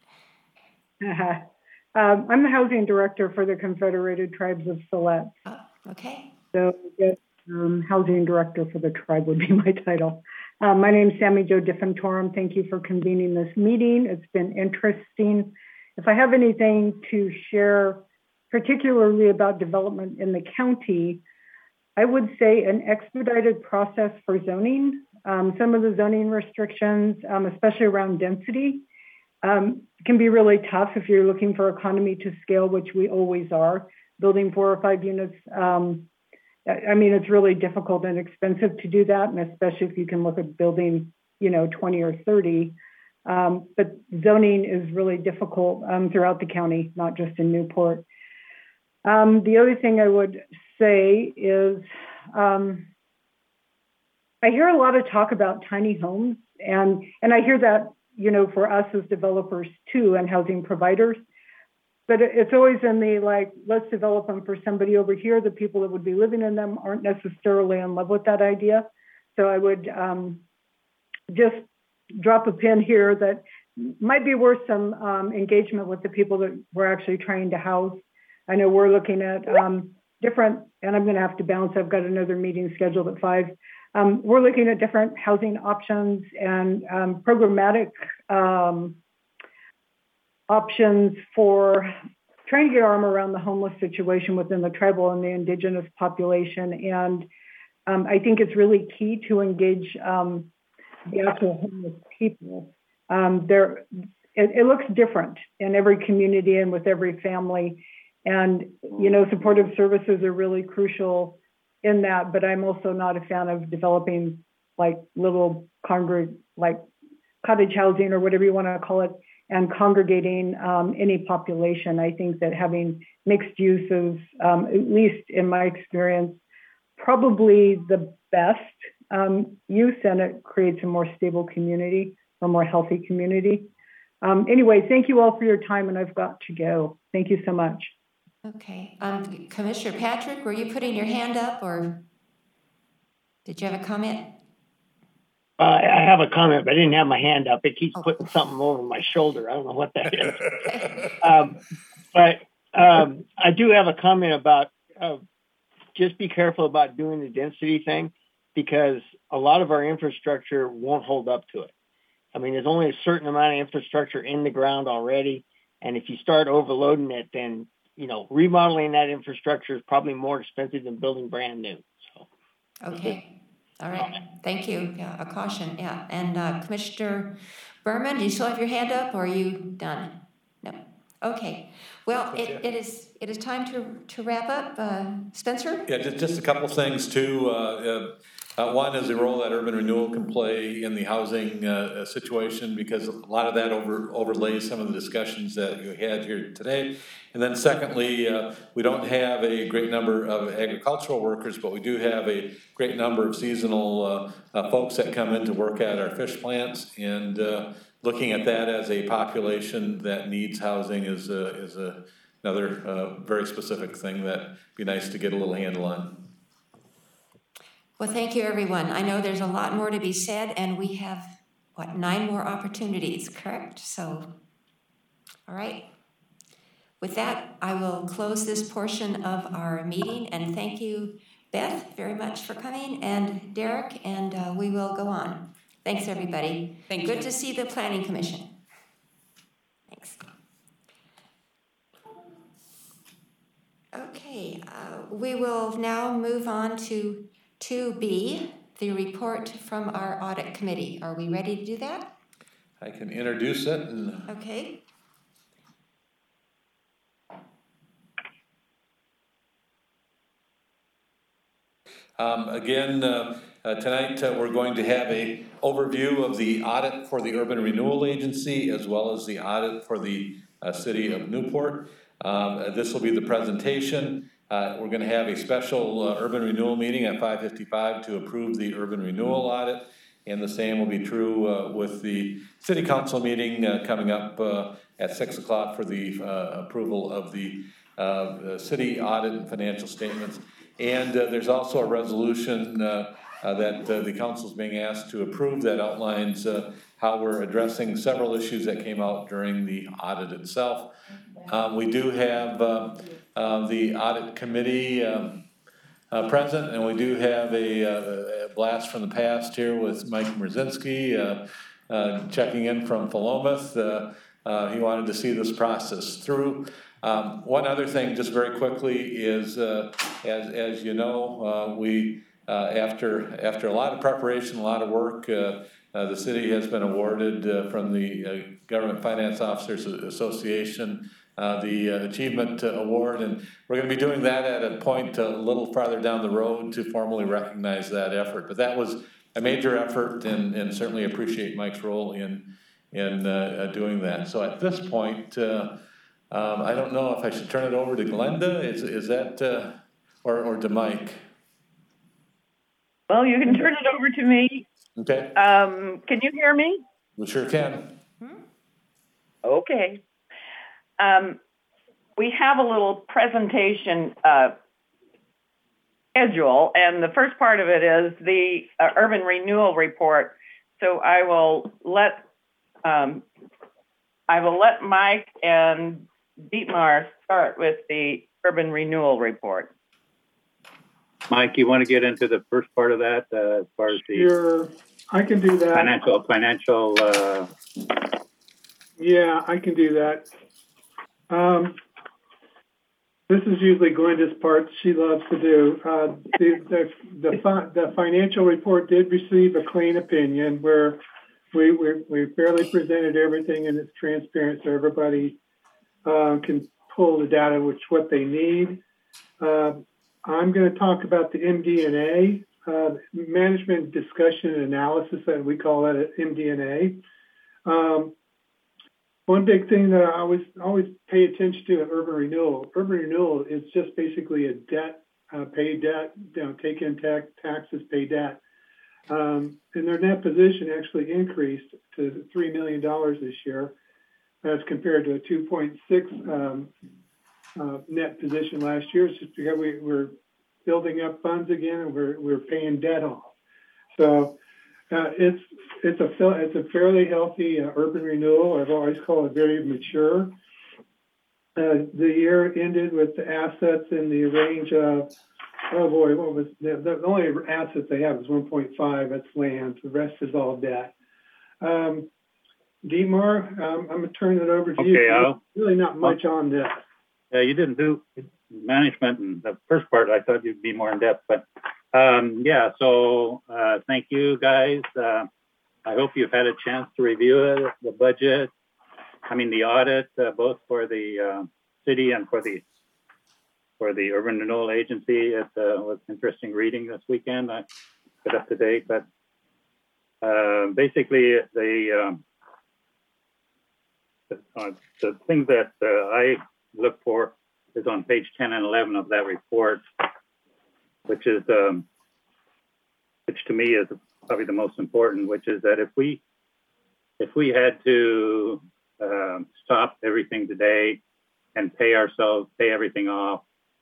S16: I'm the housing director for the Confederated Tribes of Siletz.
S1: Oh, okay.
S16: So housing director for the tribe would be my title. My name is Sammy Jo Diffentorum. Thank you for convening this meeting. It's been interesting. If I have anything to share particularly about development in the county, I would say an expedited process for zoning. Some of the zoning restrictions, especially around density, can be really tough if you're looking for economy to scale, which we always are. Building 4 or 5 units, I mean, it's really difficult and expensive to do that, and especially if you can look at building, 20 or 30. But zoning is really difficult throughout the county, not just in Newport. The other thing I would say is I hear a lot of talk about tiny homes, and I hear that, for us as developers too and housing providers. But it's always in the let's develop them for somebody over here. The people that would be living in them aren't necessarily in love with that idea. So I would just drop a pin here that might be worth some engagement with the people that we're actually trying to house. I know we're looking at different, and I'm going to have to bounce. I've got another meeting scheduled at 5. We're looking at different housing options and programmatic options for trying to get our arm around the homeless situation within the tribal and the indigenous population. And I think it's really key to engage the actual homeless people. It looks different in every community and with every family. And, supportive services are really crucial in that, but I'm also not a fan of developing little cottage housing or whatever you want to call it, and congregating any population. I think that having mixed use is, at least in my experience, probably the best use, and it creates a more stable community, or more healthy community. Anyway, thank you all for your time, and I've got to go. Thank you so much.
S1: Okay. Commissioner Patrick, were you putting your hand up, or did you have a comment?
S9: I have a comment, but I didn't have my hand up. It keeps putting something over my shoulder. I don't know what that is. But I do have a comment about just be careful about doing the density thing, because a lot of our infrastructure won't hold up to it. I mean, there's only a certain amount of infrastructure in the ground already. And if you start overloading it, then, remodeling that infrastructure is probably more expensive than building brand new. So.
S1: Okay. All right. Thank you. Yeah, a caution. Yeah. And Commissioner Berman, do you still have your hand up, or are you done? No. Okay. Well, it is time to wrap up. Spencer?
S5: Yeah, just a couple things too. One is the role that urban renewal can play in the housing situation, because a lot of that overlays some of the discussions that you had here today. And then secondly, we don't have a great number of agricultural workers, but we do have a great number of seasonal folks that come in to work at our fish plants. And looking at that as a population that needs housing is another very specific thing that'd be nice to get a little handle on.
S1: Well, thank you, everyone. I know there's a lot more to be said, and we have, 9 more opportunities, correct? So, all right. With that, I will close this portion of our meeting, and thank you, Beth, very much for coming, and Derek, and we will go on. Thanks, everybody.
S7: Thank you.
S1: Good to see the Planning Commission. Thanks. Okay, we will now move on to 2B, the report from our audit committee. Are we ready to do that?
S5: I can introduce it.
S1: Okay.
S5: Again, tonight we're going to have a overview of the audit for the Urban Renewal Agency, as well as the audit for the City of Newport. This will be the presentation. We're going to have a special urban renewal meeting at 5:55 to approve the urban renewal audit, and the same will be true with the City Council meeting coming up at 6 o'clock for the approval of the city audit and financial statements. And there's also a resolution that the council is being asked to approve that outlines how we're addressing several issues that came out during the audit itself. We do have the audit committee present, and we do have a blast from the past here with Mike Mrzinski checking in from Philomath. He wanted to see this process through. One other thing, just very quickly, is as you know, we after a lot of preparation, a lot of work, the city has been awarded from the Government Finance Officers Association the Achievement Award, and we're going to be doing that at a point a little farther down the road to formally recognize that effort. But that was a major effort, and certainly appreciate Mike's role in doing that. So at this point, I don't know if I should turn it over to Glenda. Is that or to Mike?
S11: Well, you can turn it over to me.
S5: Okay.
S11: Can you hear me?
S5: We sure can.
S11: Okay. We have a little presentation schedule, and the first part of it is the urban renewal report. So I will let Mike and Dietmar start with the urban renewal report.
S3: Mike, you want to get into the first part of that as far as the
S17: Sure, I can do that.
S3: financial.
S17: Yeah, I can do that. This is usually Glenda's part. She loves to do. The financial report did receive a clean opinion where we fairly presented everything and it's transparent so everybody can pull the data what they need. I'm going to talk about the MD&A, management discussion and analysis, and we call that an MD&A. One big thing that I always pay attention to in urban renewal. Urban renewal is just basically a debt, pay debt, take in taxes, pay debt. And their net position actually increased to $3 million this year as compared to a 2.6 net position last year. It's just because we're building up funds again and we're paying debt off. So it's a fairly healthy urban renewal. I've always called it very mature. The year ended with the assets in the range of, oh boy, what was the only assets they have is 1.5. That's land. The rest is all debt. Dietmar, I'm going to turn it over to you.
S3: Okay,
S17: really not much on this.
S3: Yeah, you didn't do management in the first part. I thought you'd be more in depth, but yeah. So thank you, guys. I hope you've had a chance to review it, the budget. The audit, both for the city and for the Urban Renewal Agency. It was interesting reading this weekend. I got up to date, but basically the thing that I look for is on page 10 and 11 of that report, which is which to me is probably the most important, which is that if we had to stop everything today and pay everything off,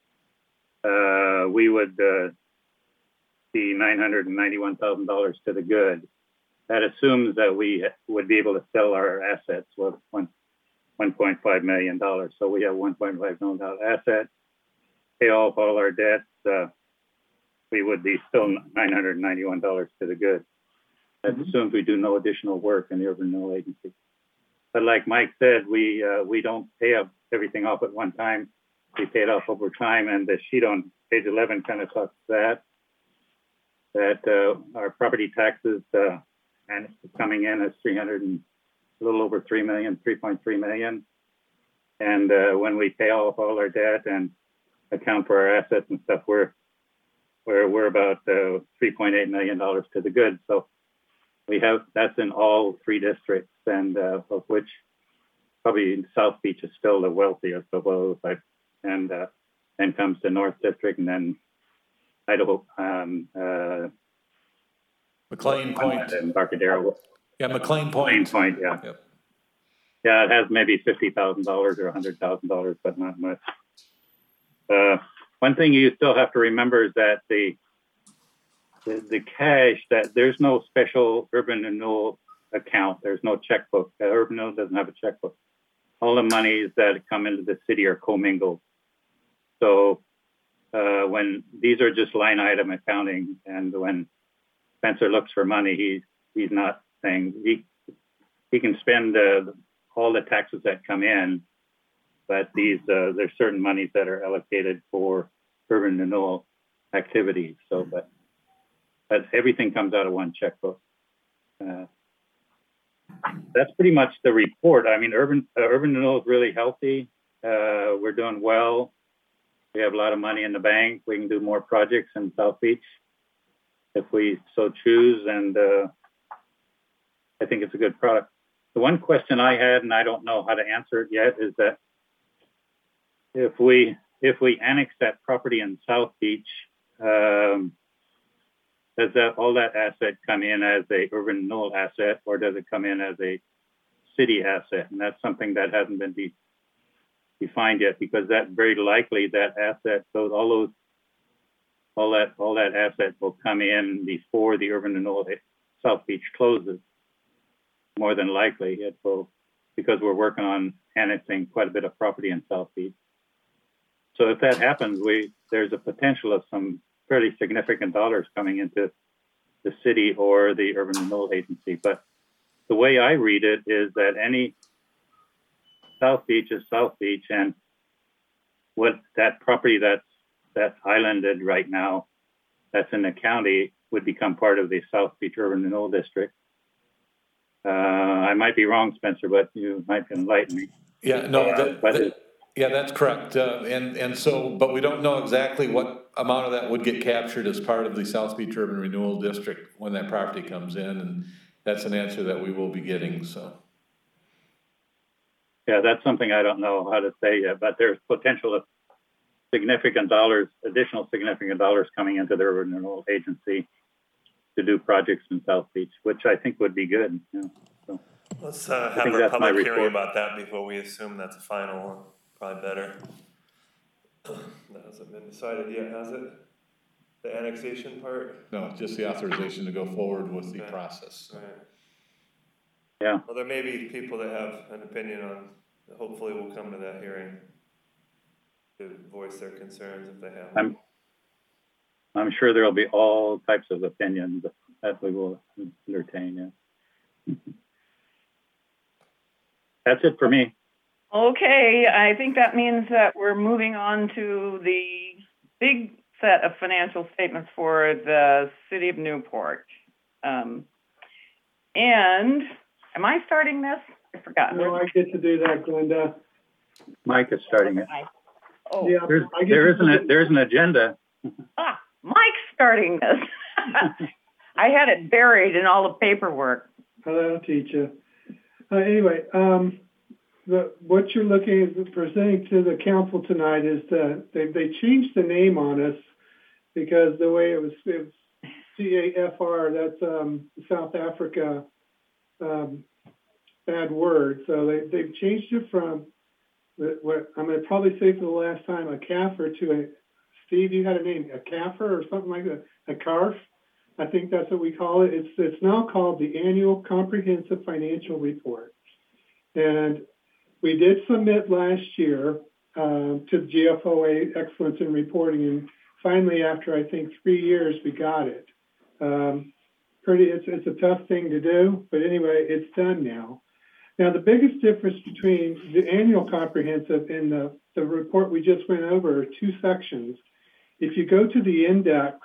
S3: we would be $991,000 to the good. That assumes that we would be able to sell our assets with $1.5 million. So we have $1.5 million asset, pay off all our debts. We would be still $991 to the good. That assumes we do no additional work in the Urban Renewal Agency. But like Mike said, we don't pay up everything off at one time. We pay it off over time, and the sheet on page 11 kind of talks that our property taxes and coming in as a little over 3 million, 3.3 million. And when we pay off all our debt and account for our assets and stuff, we're about $3.8 million to the good. So that's in all three districts, and of which probably South Beach is still the wealthiest of those. And then comes the North District, and then Idaho,
S5: McLean Point,
S3: and Embarcadero.
S5: Yeah, McLean Point.
S3: Yeah. Yep. Yeah, it has maybe $50,000 or $100,000, but not much. One thing you still have to remember is that the cash, that there's no special urban renewal account. There's no checkbook. Urban renewal doesn't have a checkbook. All the monies that come into the city are commingled. So when these are just line item accounting, and when Spencer looks for money, he's not saying he can spend all the taxes that come in, but there's certain monies that are allocated for urban renewal activities. So, but everything comes out of one checkbook. That's pretty much the report. I mean, urban renewal is really healthy. We're doing well. We have a lot of money in the bank. We can do more projects in South Beach if we so choose, and I think it's a good product. The one question I had, and I don't know how to answer it yet, is that if we annex that property in South Beach, does all that asset come in as a urban renewal asset, or does it come in as a city asset? And that's something that hasn't been defined yet, because that very likely that asset, all that asset will come in before the urban renewal at South Beach closes. More than likely it will, because we're working on annexing quite a bit of property in South Beach. So if that happens, there's a potential of some fairly significant dollars coming into the city or the urban renewal agency. But the way I read it is that any South Beach is South Beach, and what that property that's islanded right now, that's in the county, would become part of the South Beach Urban Renewal District. I might be wrong, Spencer, but you might enlighten me.
S5: Yeah, no, yeah, that's correct. And so, but we don't know exactly what amount of that would get captured as part of the South Beach Urban Renewal District when that property comes in, and that's an answer that we will be getting. So.
S3: Yeah, that's something I don't know how to say yet, but there's potential of additional significant dollars coming into the urban renewal agency to do projects in South Beach, which I think would be good. You know, so
S8: let's have a public hearing about that before we assume that's a final one. Probably better. That hasn't been decided yet, has it? The annexation part?
S5: No, just the authorization to go forward with the process.
S8: Right.
S3: Yeah.
S8: Well, there may be people that have an opinion on, hopefully we'll come to that hearing to voice their concerns if they have.
S3: I'm sure there will be all types of opinions that we will entertain. Yeah. That's it for me.
S11: Okay, I think that means that we're moving on to the big set of financial statements for the city of Newport. And am I starting this? I forgot.
S17: No, I get to do that, Glenda.
S3: Mike is starting it.
S11: Oh,
S3: yeah, there's an agenda.
S11: Mike's starting this. I had it buried in all the paperwork.
S17: Oh, that'll teach you. Anyway, what you're looking at presenting to the council tonight is that they changed the name on us because the way it was CAFR, that's South Africa bad word. So they've changed it from what I'm going to probably say for the last time, a CAFR to a, Steve, you had a name, a CAFR or something like that, a CARF. I think that's what we call it. It's now called the Annual Comprehensive Financial Report. And we did submit last year to the GFOA Excellence in Reporting, and finally, after I think 3 years, we got it. It's a tough thing to do, but anyway, it's done now. Now, the biggest difference between the annual comprehensive and the report we just went over are two sections. If you go to the index,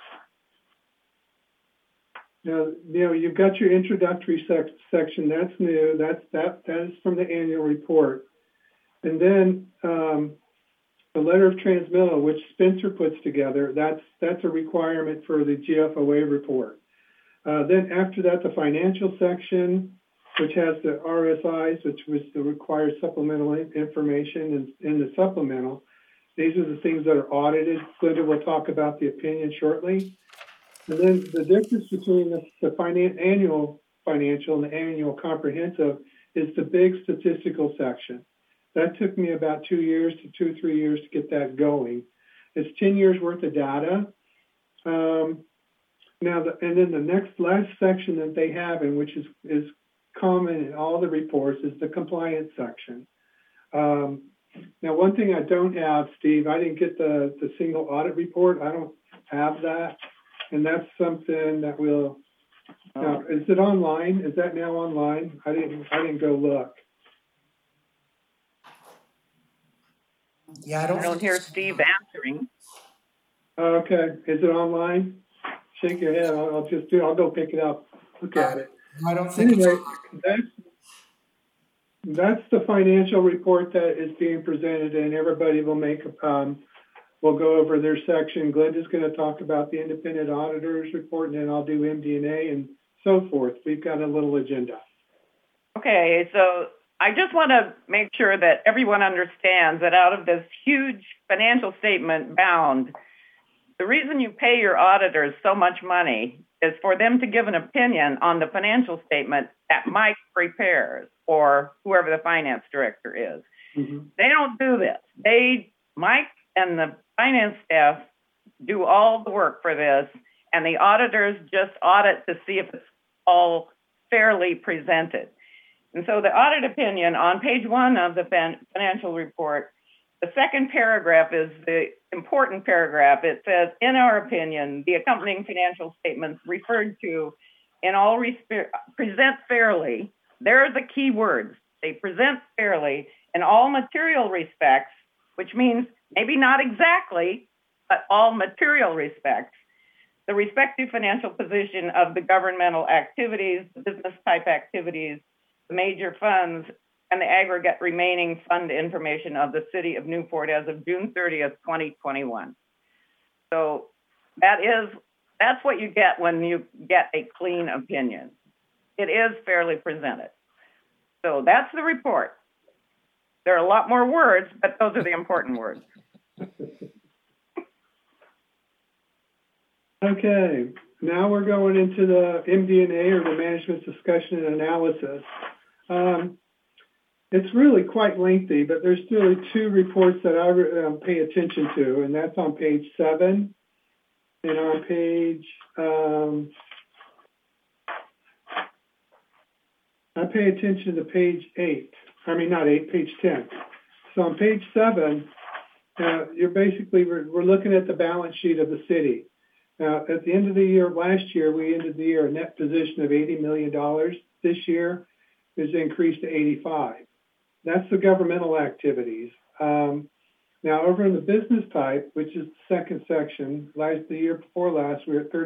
S17: you've got your introductory section. That's new. That is from the annual report. And then the letter of transmittal, which Spencer puts together, that's a requirement for the GFOA report. Then after that, the financial section, which has the RSIs, which was the required supplemental information in the supplemental. These are the things that are audited. Glenda will talk about the opinion shortly. And then the difference between the annual financial and the annual comprehensive is the big statistical section. That took me about 2 years to 2 or 3 years to get that going. It's 10 years worth of data. And then the last section that they have, and which is common in all the reports, is the compliance section. Now, one thing I don't have, Steve, I didn't get the single audit report. I don't have that. And that's something that we'll, now, is it online? Is that now online? I didn't go look.
S18: Yeah, I
S11: don't hear Steve answering.
S17: Okay, is it online? Shake your head. I'll go pick it up. Look at it.
S18: I don't think
S17: anyway, that's the financial report that is being presented, and everybody will we'll go over their section. Glenda's going to talk about the independent auditor's report, and then I'll do MD&A and so forth. We've got a little agenda.
S11: Okay, so I just want to make sure that everyone understands that out of this huge financial statement bound, the reason you pay your auditors so much money is for them to give an opinion on the financial statement that Mike prepares or whoever the finance director is.
S17: Mm-hmm.
S11: They don't do this. Mike and the finance staff do all the work for this, and the auditors just audit to see if it's all fairly presented. And so the audit opinion on page 1 of the financial report, the second paragraph is the important paragraph. It says, in our opinion, the accompanying financial statements referred to in all present fairly. There are the key words. They present fairly in all material respects, which means maybe not exactly, but all material respects, the respective financial position of the governmental activities, the business type activities, the major funds, and the aggregate remaining fund information of the city of Newport as of June 30th, 2021. So that's what you get when you get a clean opinion. It is fairly presented. So that's the report. There are a lot more words, but those are the important words.
S17: Okay, now we're going into the MD&A, or the management discussion and analysis. It's really quite lengthy, but there's really 2 reports that I pay attention to, and that's on page 7 and on page, I pay attention to page 8. I mean, not 8, page 10. So on page 7, we're looking at the balance sheet of the city. Now, at the end of the year, last year, we ended the year a net position of $80 million. This year is increased to 85. That's the governmental activities. Now, over in the business type, which is the second section, the year before last, we were at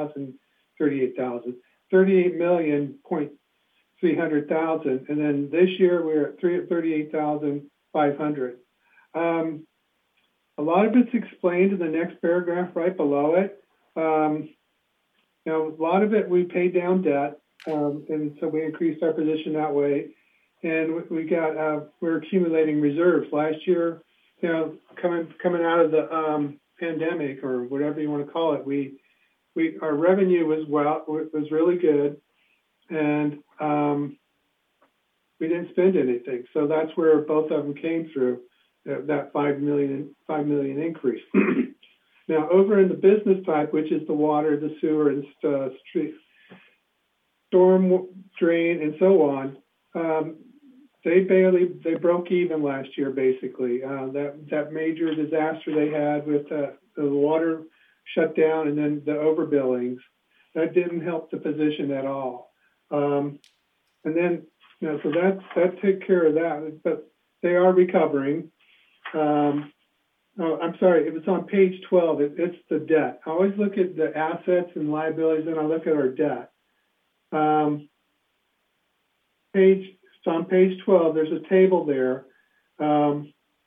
S17: 38,300,000, and then this year we're at 38,500. A lot of it's explained in the next paragraph right below it. A lot of it we paid down debt, and so we increased our position that way. And we're accumulating reserves. Last year, coming out of the pandemic, or whatever you want to call it, our revenue was really good, and we didn't spend anything. So that's where both of them came through, that $5 million increase. Now, over in the business type, which is the water, the sewer, and street, storm drain, and so on, they broke even last year, basically. That major disaster they had with the water shutdown and then the overbillings, that didn't help the position at all. And then, so that took care of that, but they are recovering. I'm sorry, it was on page 12. It's the debt. I always look at the assets and liabilities, and I look at our debt. On page 12, there's a table there. Our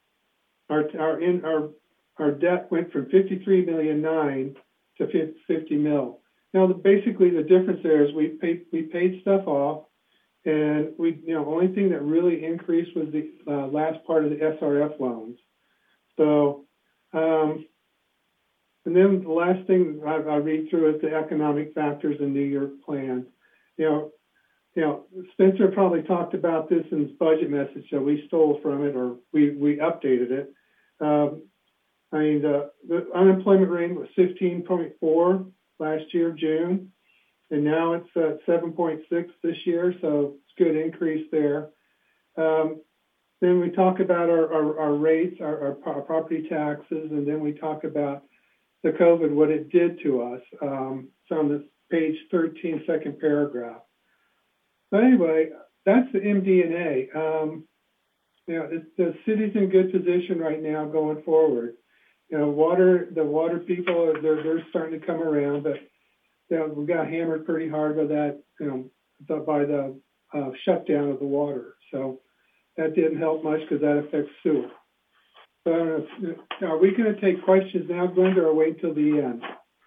S17: debt went from 53.9 million to 50 mil. Now, basically, the difference there is we paid stuff off, and only thing that really increased was the last part of the SRF loans. So, and then the last thing I read through is the economic factors in New York plan. Spencer probably talked about this in his budget message, so we stole from it, or we updated it. The unemployment rate was 15.4 last year, June, and now it's at 7.6 this year, so it's a good increase there. Then we talk about our rates, our property taxes, and then we talk about the COVID, what it did to us. It's on this page 13, second paragraph. So anyway, that's the MD&A. Yeah, the city's in good position right now going forward. You know, the water people, they're starting to come around, but you know, we got hammered pretty hard by that, by the shutdown of the water. So that didn't help much because that affects sewer. So I don't know, are we going to take questions now, Glenda, or wait till the end?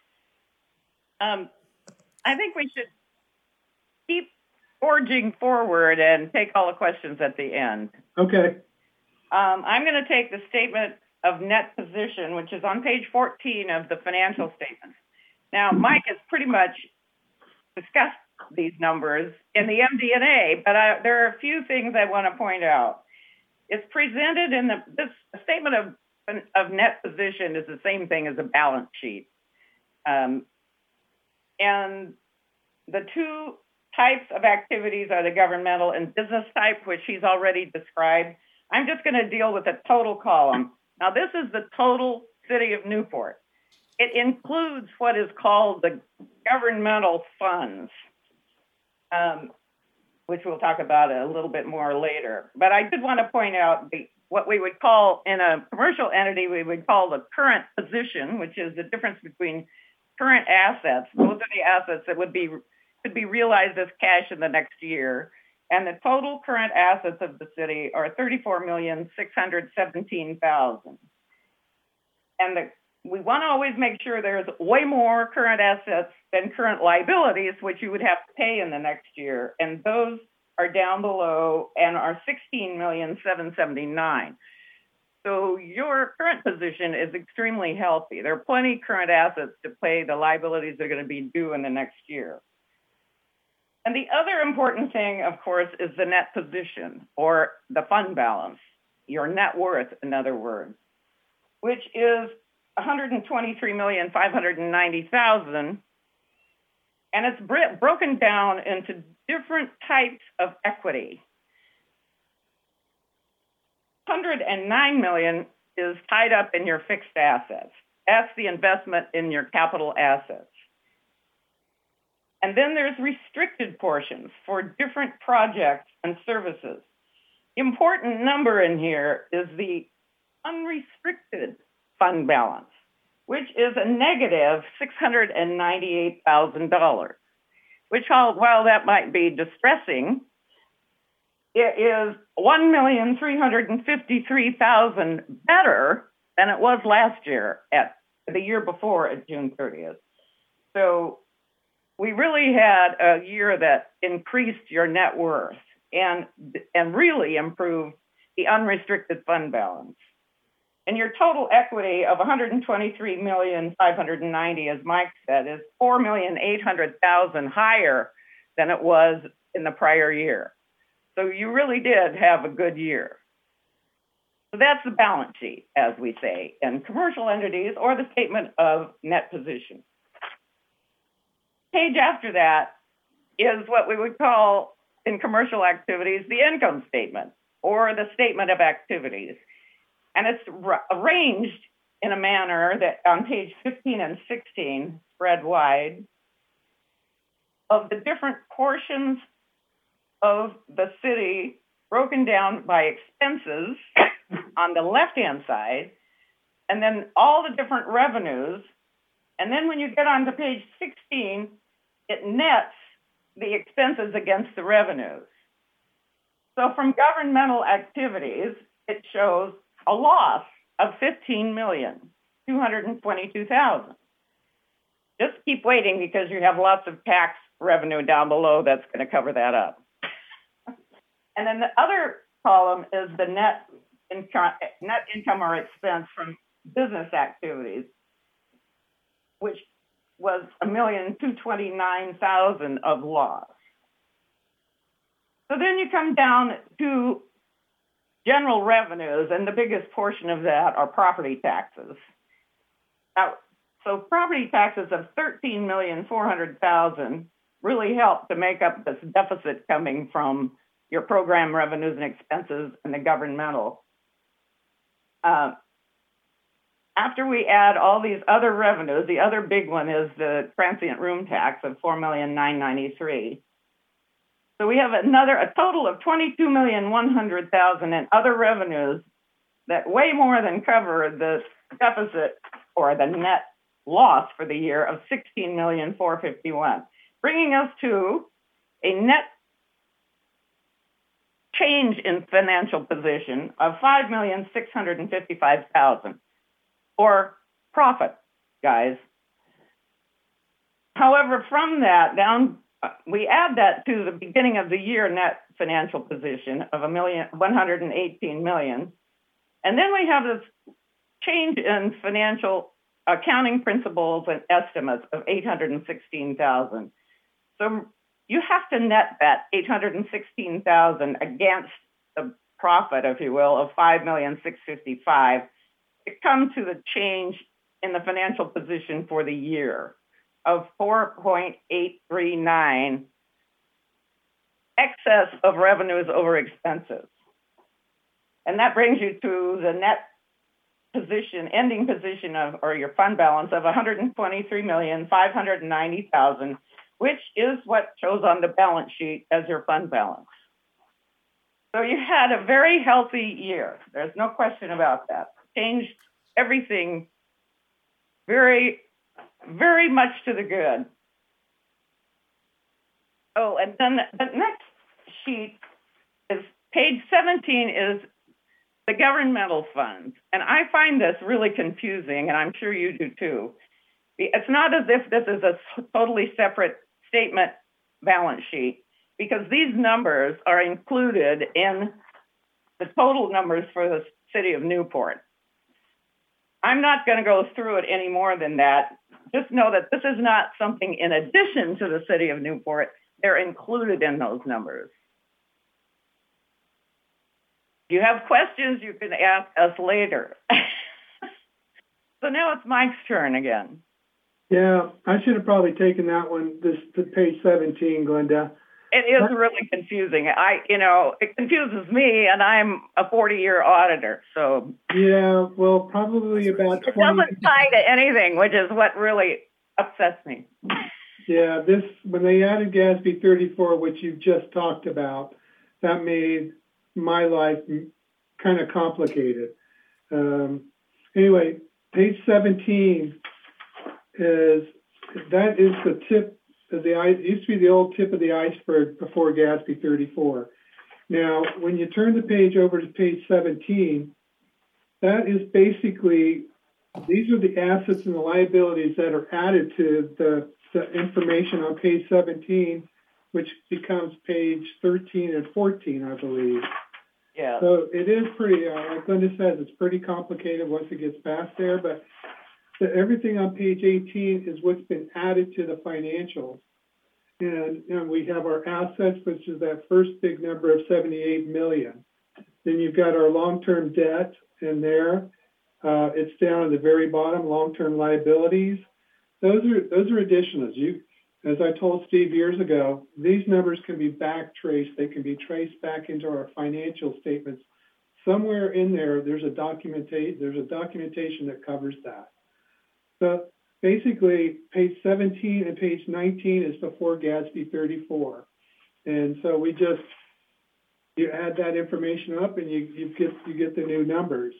S11: I think we should keep forging forward and take all the questions at the end.
S17: Okay.
S11: I'm going to take the statement of net position, which is on page 14 of the financial statements. Now, Mike has pretty much discussed these numbers in the MD&A, but there are a few things I want to point out. It's presented in this statement of net position is the same thing as a balance sheet. And the two types of activities are the governmental and business type, which he's already described. I'm just going to deal with the total column. Now, this is the total city of Newport. It includes what is called the governmental funds, which we'll talk about a little bit more later. But I did want to point out what we would call, in a commercial entity, we would call the current position, which is the difference between current assets. Those are the assets that could be realized as cash in the next year. And the total current assets of the city are $34,617,000. And we want to always make sure there's way more current assets than current liabilities, which you would have to pay in the next year. And those are down below and are $16,779,000. So your current position is extremely healthy. There are plenty of current assets to pay the liabilities that are going to be due in the next year. And the other important thing, of course, is the net position, or the fund balance, your net worth, in other words, which is $123,590,000, and it's broken down into different types of equity. $109 million is tied up in your fixed assets. That's the investment in your capital assets. And then there's restricted portions for different projects and services. The important number in here is the unrestricted fund balance, which is a negative $698,000, which, while that might be distressing, it is $1,353,000 better than it was last year at the year before at June 30th. So we really had a year that increased your net worth and really improved the unrestricted fund balance. And your total equity of $123,590,000, as Mike said, is $4,800,000 higher than it was in the prior year. So you really did have a good year. So that's the balance sheet, as we say, in commercial entities, or the statement of net position. Page after that is what we would call, in commercial activities, the income statement, or the statement of activities. And it's arranged in a manner that on page 15 and 16, spread wide, of the different portions of the city broken down by expenses on the left-hand side, and then all the different revenues. And then when you get onto page 16, it nets the expenses against the revenues. So from governmental activities, it shows a loss of $15,222,000. Just keep waiting, because you have lots of tax revenue down below that's going to cover that up. And then the other column is the net income or expense from business activities, which was $1,229,000 of loss. So then you come down to general revenues, and the biggest portion of that are property taxes. Now, so property taxes of $13,400,000 really helped to make up this deficit coming from your program revenues and expenses and the governmental. After we add all these other revenues, the other big one is the transient room tax of $4,993,000. So we have a total of $22,100,000 in other revenues that way more than cover the deficit or the net loss for the year of $16,451,000, bringing us to a net change in financial position of $5,655,000, or profit, guys. However, from that down, we add that to the beginning of the year net financial position of $118 million, and then we have this change in financial accounting principles and estimates of $816,000. So you have to net that $816,000 against the profit, if you will, of $5,655,000 to come to the change in the financial position for the year of 4.839 excess of revenues over expenses. And that brings you to the net position, ending position of, or your fund balance of $123,590,000, which is what shows on the balance sheet as your fund balance. So you had a very healthy year. There's no question about that. Changed everything very, very much to the good. Oh, and then the next sheet is page 17 is the governmental funds. And I find this really confusing, and I'm sure you do too. It's not as if this is a totally separate statement balance sheet, because these numbers are included in the total numbers for the city of Newport. I'm not going to go through it any more than that. Just know that this is not something in addition to the city of Newport. They're included in those numbers. If you have questions, you can ask us later. So now it's Mike's turn again.
S17: Yeah, I should have probably taken that one, this to page 17, Glenda.
S11: It is really confusing. It confuses me, and I'm a 40-year auditor, so.
S17: Yeah, well, probably about 20.
S11: It doesn't tie to anything, which is what really upsets me.
S17: Yeah, when they added GASB 34, which you've just talked about, that made my life kind of complicated. Anyway, page 17 is the tip of the ice. It used to be the old tip of the iceberg before GASB 34. Now, when you turn the page over to page 17, that is basically, these are the assets and the liabilities that are added to the information on page 17, which becomes page 13 and 14, I believe.
S11: Yeah.
S17: So it is pretty, like Glenda says, it's pretty complicated once it gets past there, but everything on page 18 is what's been added to the financials. And we have our assets, which is that first big number of 78 million. Then you've got our long-term debt in there. It's down at the very bottom, long-term liabilities. Those are additionals. As I told Steve years ago, these numbers can be back traced. They can be traced back into our financial statements. Somewhere in there, there's a documentation that covers that. So basically, page 17 and page 19 is before GASB 34. And so you add that information up and you get the new numbers.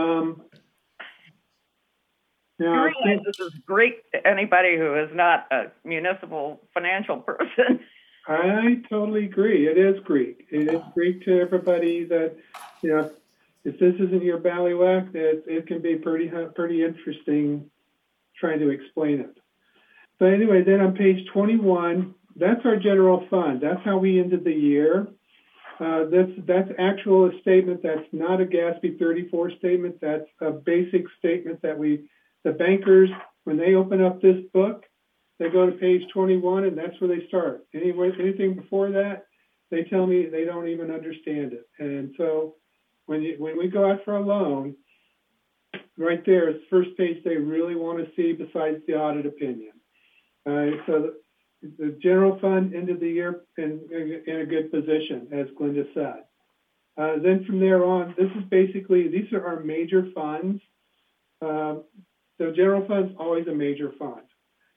S17: Now,
S11: this is great to anybody who is not a municipal financial person.
S17: I totally agree. It is great. It is great to everybody that, if this isn't your ballywhack, it can be pretty interesting trying to explain it. So anyway, then on page 21, that's our general fund. That's how we ended the year. That's actual a statement. That's not a GASB 34 statement. That's a basic statement that the bankers, when they open up this book, they go to page 21 and that's where they start. Anything before that, they tell me they don't even understand it. And so when we go out for a loan, right there, it's the first page they really want to see besides the audit opinion. So the general fund ended the year in a good position, as Glenda said. Then from there on, these are our major funds. So general fund's always a major fund.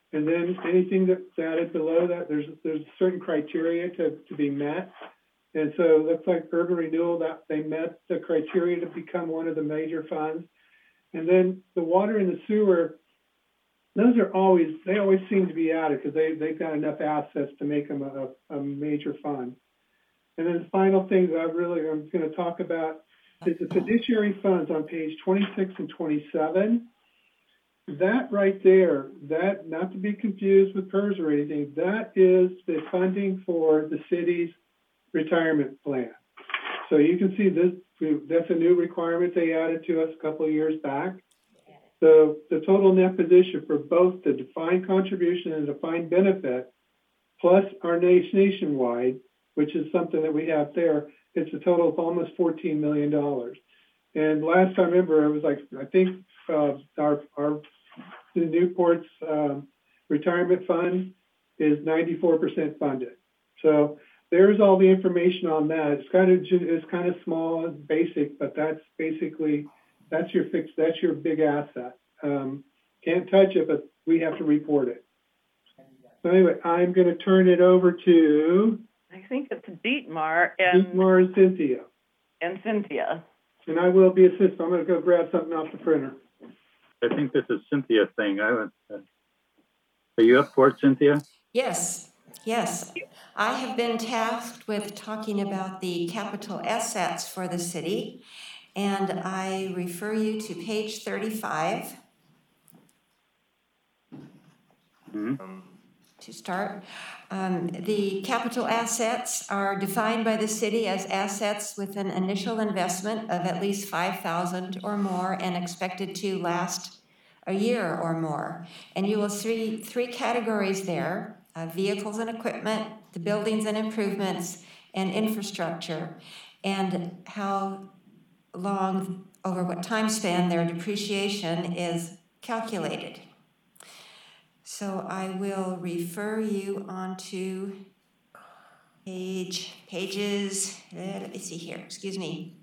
S17: And then anything that's added below that, there's certain criteria to be met. And so it looks like urban renewal, that they met the criteria to become one of the major funds. And then the water and the sewer, they always seem to be added because they've got enough assets to make them a major fund. And then the final thing that I'm going to talk about is the fiduciary funds on page 26 and 27. That right there, that not to be confused with PERS or anything, that is the funding for the city's retirement plan. So you can see this, that's a new requirement they added to us a couple of years back. So the total net position for both the defined contribution and defined benefit, plus our nationwide, which is something that we have there, it's a total of almost $14 million. And last time I remember, it was like, I think the Newport's retirement fund is 94% funded. So there's all the information on that. It's kind of small and basic, but that's basically, that's your big asset. Can't touch it, but we have to report it. So anyway, I'm going to turn it over to
S11: I think it's Dietmar
S17: and Cynthia.
S11: And Cynthia.
S17: And I will be assistant. I'm going to go grab something off the printer.
S3: I think this is Cynthia's thing. Are you up for it, Cynthia?
S1: Yes. I have been tasked with talking about the capital assets for the city, and I refer you to page 35 to start. The capital assets are defined by the city as assets with an initial investment of at least $5,000 or more and expected to last a year or more. And you will see three categories there: vehicles and equipment, the buildings and improvements, and infrastructure, and how long, over what time span, their depreciation is calculated. So I will refer you onto pages, let me see here, excuse me.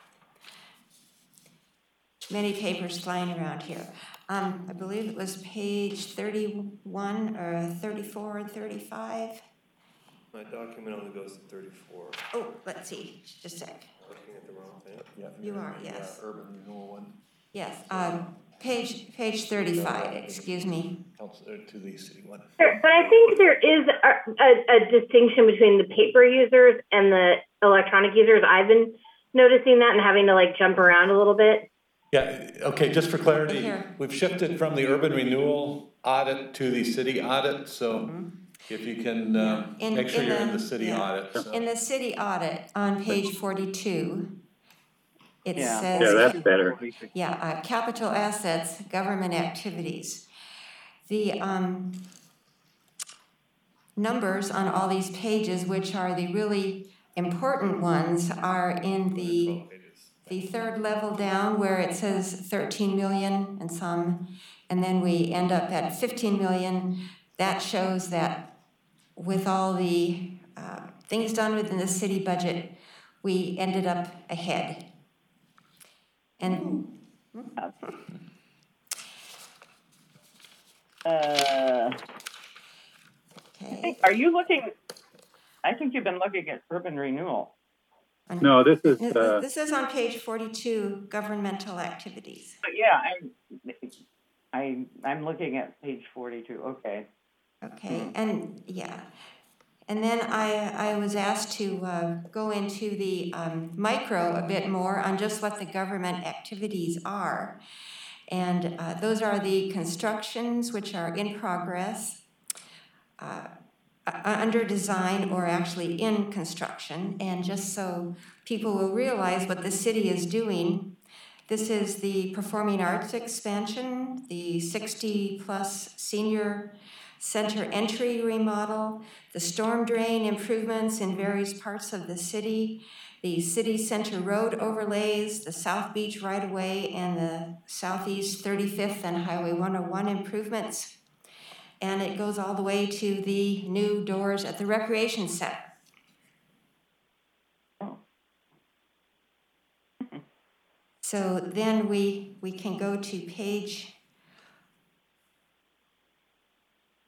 S1: Many papers flying around here. I believe it was page 31 or 34 and 35.
S8: My document only goes to 34.
S1: Oh, let's see, just a sec.
S8: Looking at the wrong thing.
S5: Yeah,
S1: you are, yes.
S5: Urban renewal one.
S1: Yes, page 35, excuse me.
S5: To the city one.
S4: Sure, but I think there is a distinction between the paper users and the electronic users. I've been noticing that and having to jump around a little bit.
S5: Yeah, okay, just for clarity, we've shifted from the urban renewal audit to the city audit, so if you can make sure you're in the city audit. So.
S1: In the city audit on page 42, it says...
S3: Yeah, that's better.
S1: Yeah, capital assets, government activities. The numbers on all these pages, which are the really important ones, are in the third level down where it says 13 million and some, and then we end up at 15 million. That shows that with all the things done within the city budget, we ended up ahead. And
S11: okay. Are you looking? I think you've been looking at urban renewal.
S3: No, this is
S1: this is on page 42, governmental activities.
S11: But yeah, I'm looking at page 42. Okay.
S1: Okay, and yeah. And then I was asked to go into the micro a bit more on just what the government activities are. And those are the constructions which are in progress, under design, or actually in construction. And just so people will realize what the city is doing, this is the performing arts expansion, the 60-plus senior center entry remodel, the storm drain improvements in various parts of the city, the city center road overlays, the South Beach right-of-way, and the Southeast 35th and Highway 101 improvements. And it goes all the way to the new doors at the Recreation Center. So then we can go to page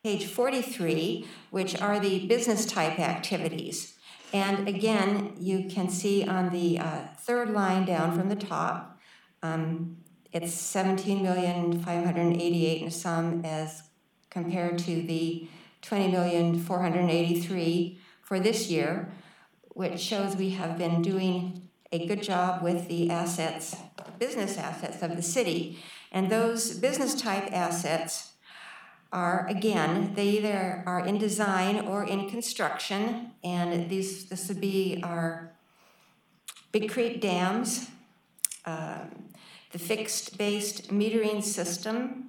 S1: page 43, which are the business type activities. And again, you can see on the third line down from the top, it's 17,588,000 and some as compared to the 20,483,000 for this year, which shows we have been doing a good job with the assets, business assets of the city. And those business type assets are, again, they either are in design or in construction, and this would be our Big Creek dams, the fixed-based metering system,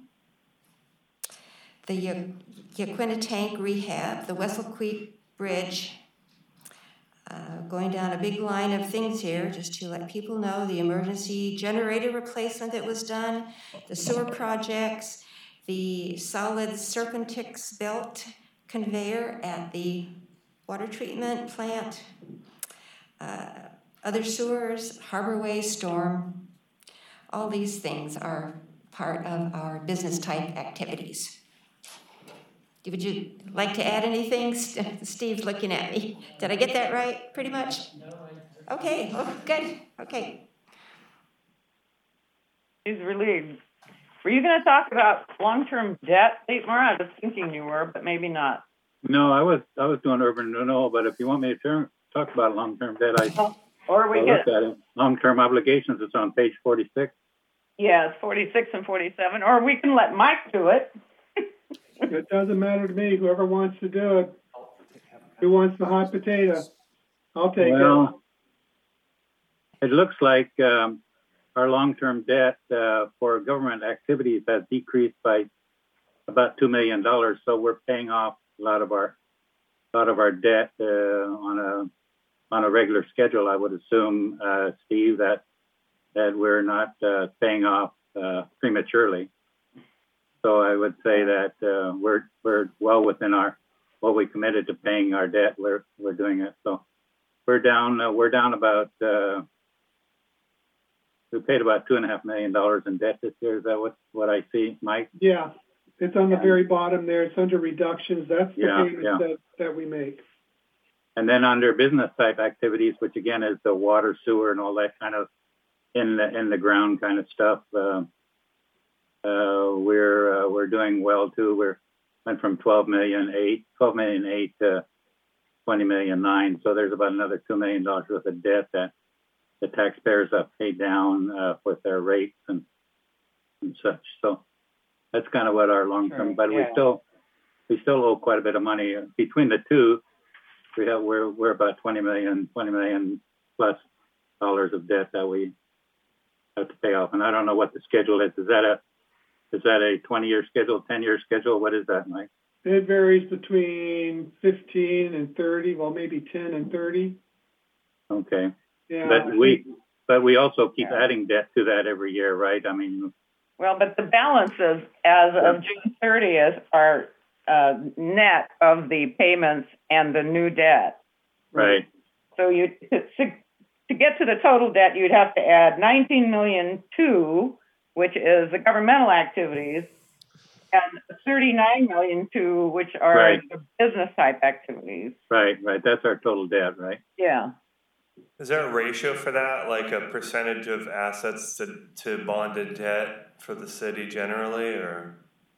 S1: the Yaquina Tank rehab, the Wessel Creek Bridge, going down a big line of things here just to let people know the emergency generator replacement that was done, the sewer projects, the solid Serpentix belt conveyor at the water treatment plant, other sewers, Harborway, storm. All these things are part of our business type activities. Would you like to add anything? Steve's looking at me. Did I get that right, pretty much? Okay, oh, good, okay.
S11: He's relieved. Were you going to talk about long-term debt, Mara? I was thinking you were, but maybe not.
S3: No, I was doing urban renewal, but if you want me to talk about long-term debt,
S11: or we
S3: look at it. Long-term obligations, it's on page 46.
S11: Yeah, it's 46 and 47, or we can let Mike do it.
S17: It doesn't matter to me. Whoever wants to do it. Who wants the hot potato? I'll take it.
S3: It looks like our long-term debt for government activities has decreased by about $2 million. So we're paying off a lot of our debt on a regular schedule. I would assume, Steve, that we're not paying off prematurely. So I would say that we're well within what we committed to paying our debt. We're doing it. So we're down about we paid about $2.5 million in debt this year. Is that what I see, Mike?
S17: Yeah, it's on the very bottom there. It's under reductions. That's the payment that we make.
S3: And then under business type activities, which again is the water, sewer, and all that kind of in the ground kind of stuff. We're doing well too. Went from 12 million eight to 20 million 9. So there's about another $2 million worth of debt that the taxpayers have paid down with their rates and such. So that's kind of what our long-term. But we still owe quite a bit of money between the two. We're about 20 million plus dollars of debt that we have to pay off. And I don't know what the schedule is. Is that a 20-year schedule, 10-year schedule? What is that, Mike?
S17: It varies between 15 and 30. Well, maybe 10 and 30.
S3: Okay.
S17: Yeah.
S3: But we also keep adding debt to that every year, right? I mean.
S11: Well, but the balances as of June 30th are net of the payments and the new debt.
S3: Right.
S11: So to get to the total debt, you'd have to add 19 million to, which is the governmental activities, and 39 million to, which are the business type activities.
S3: Right. That's our total debt, right?
S11: Yeah.
S8: Is there a ratio for that, like a percentage of assets to bonded debt for the city generally, or?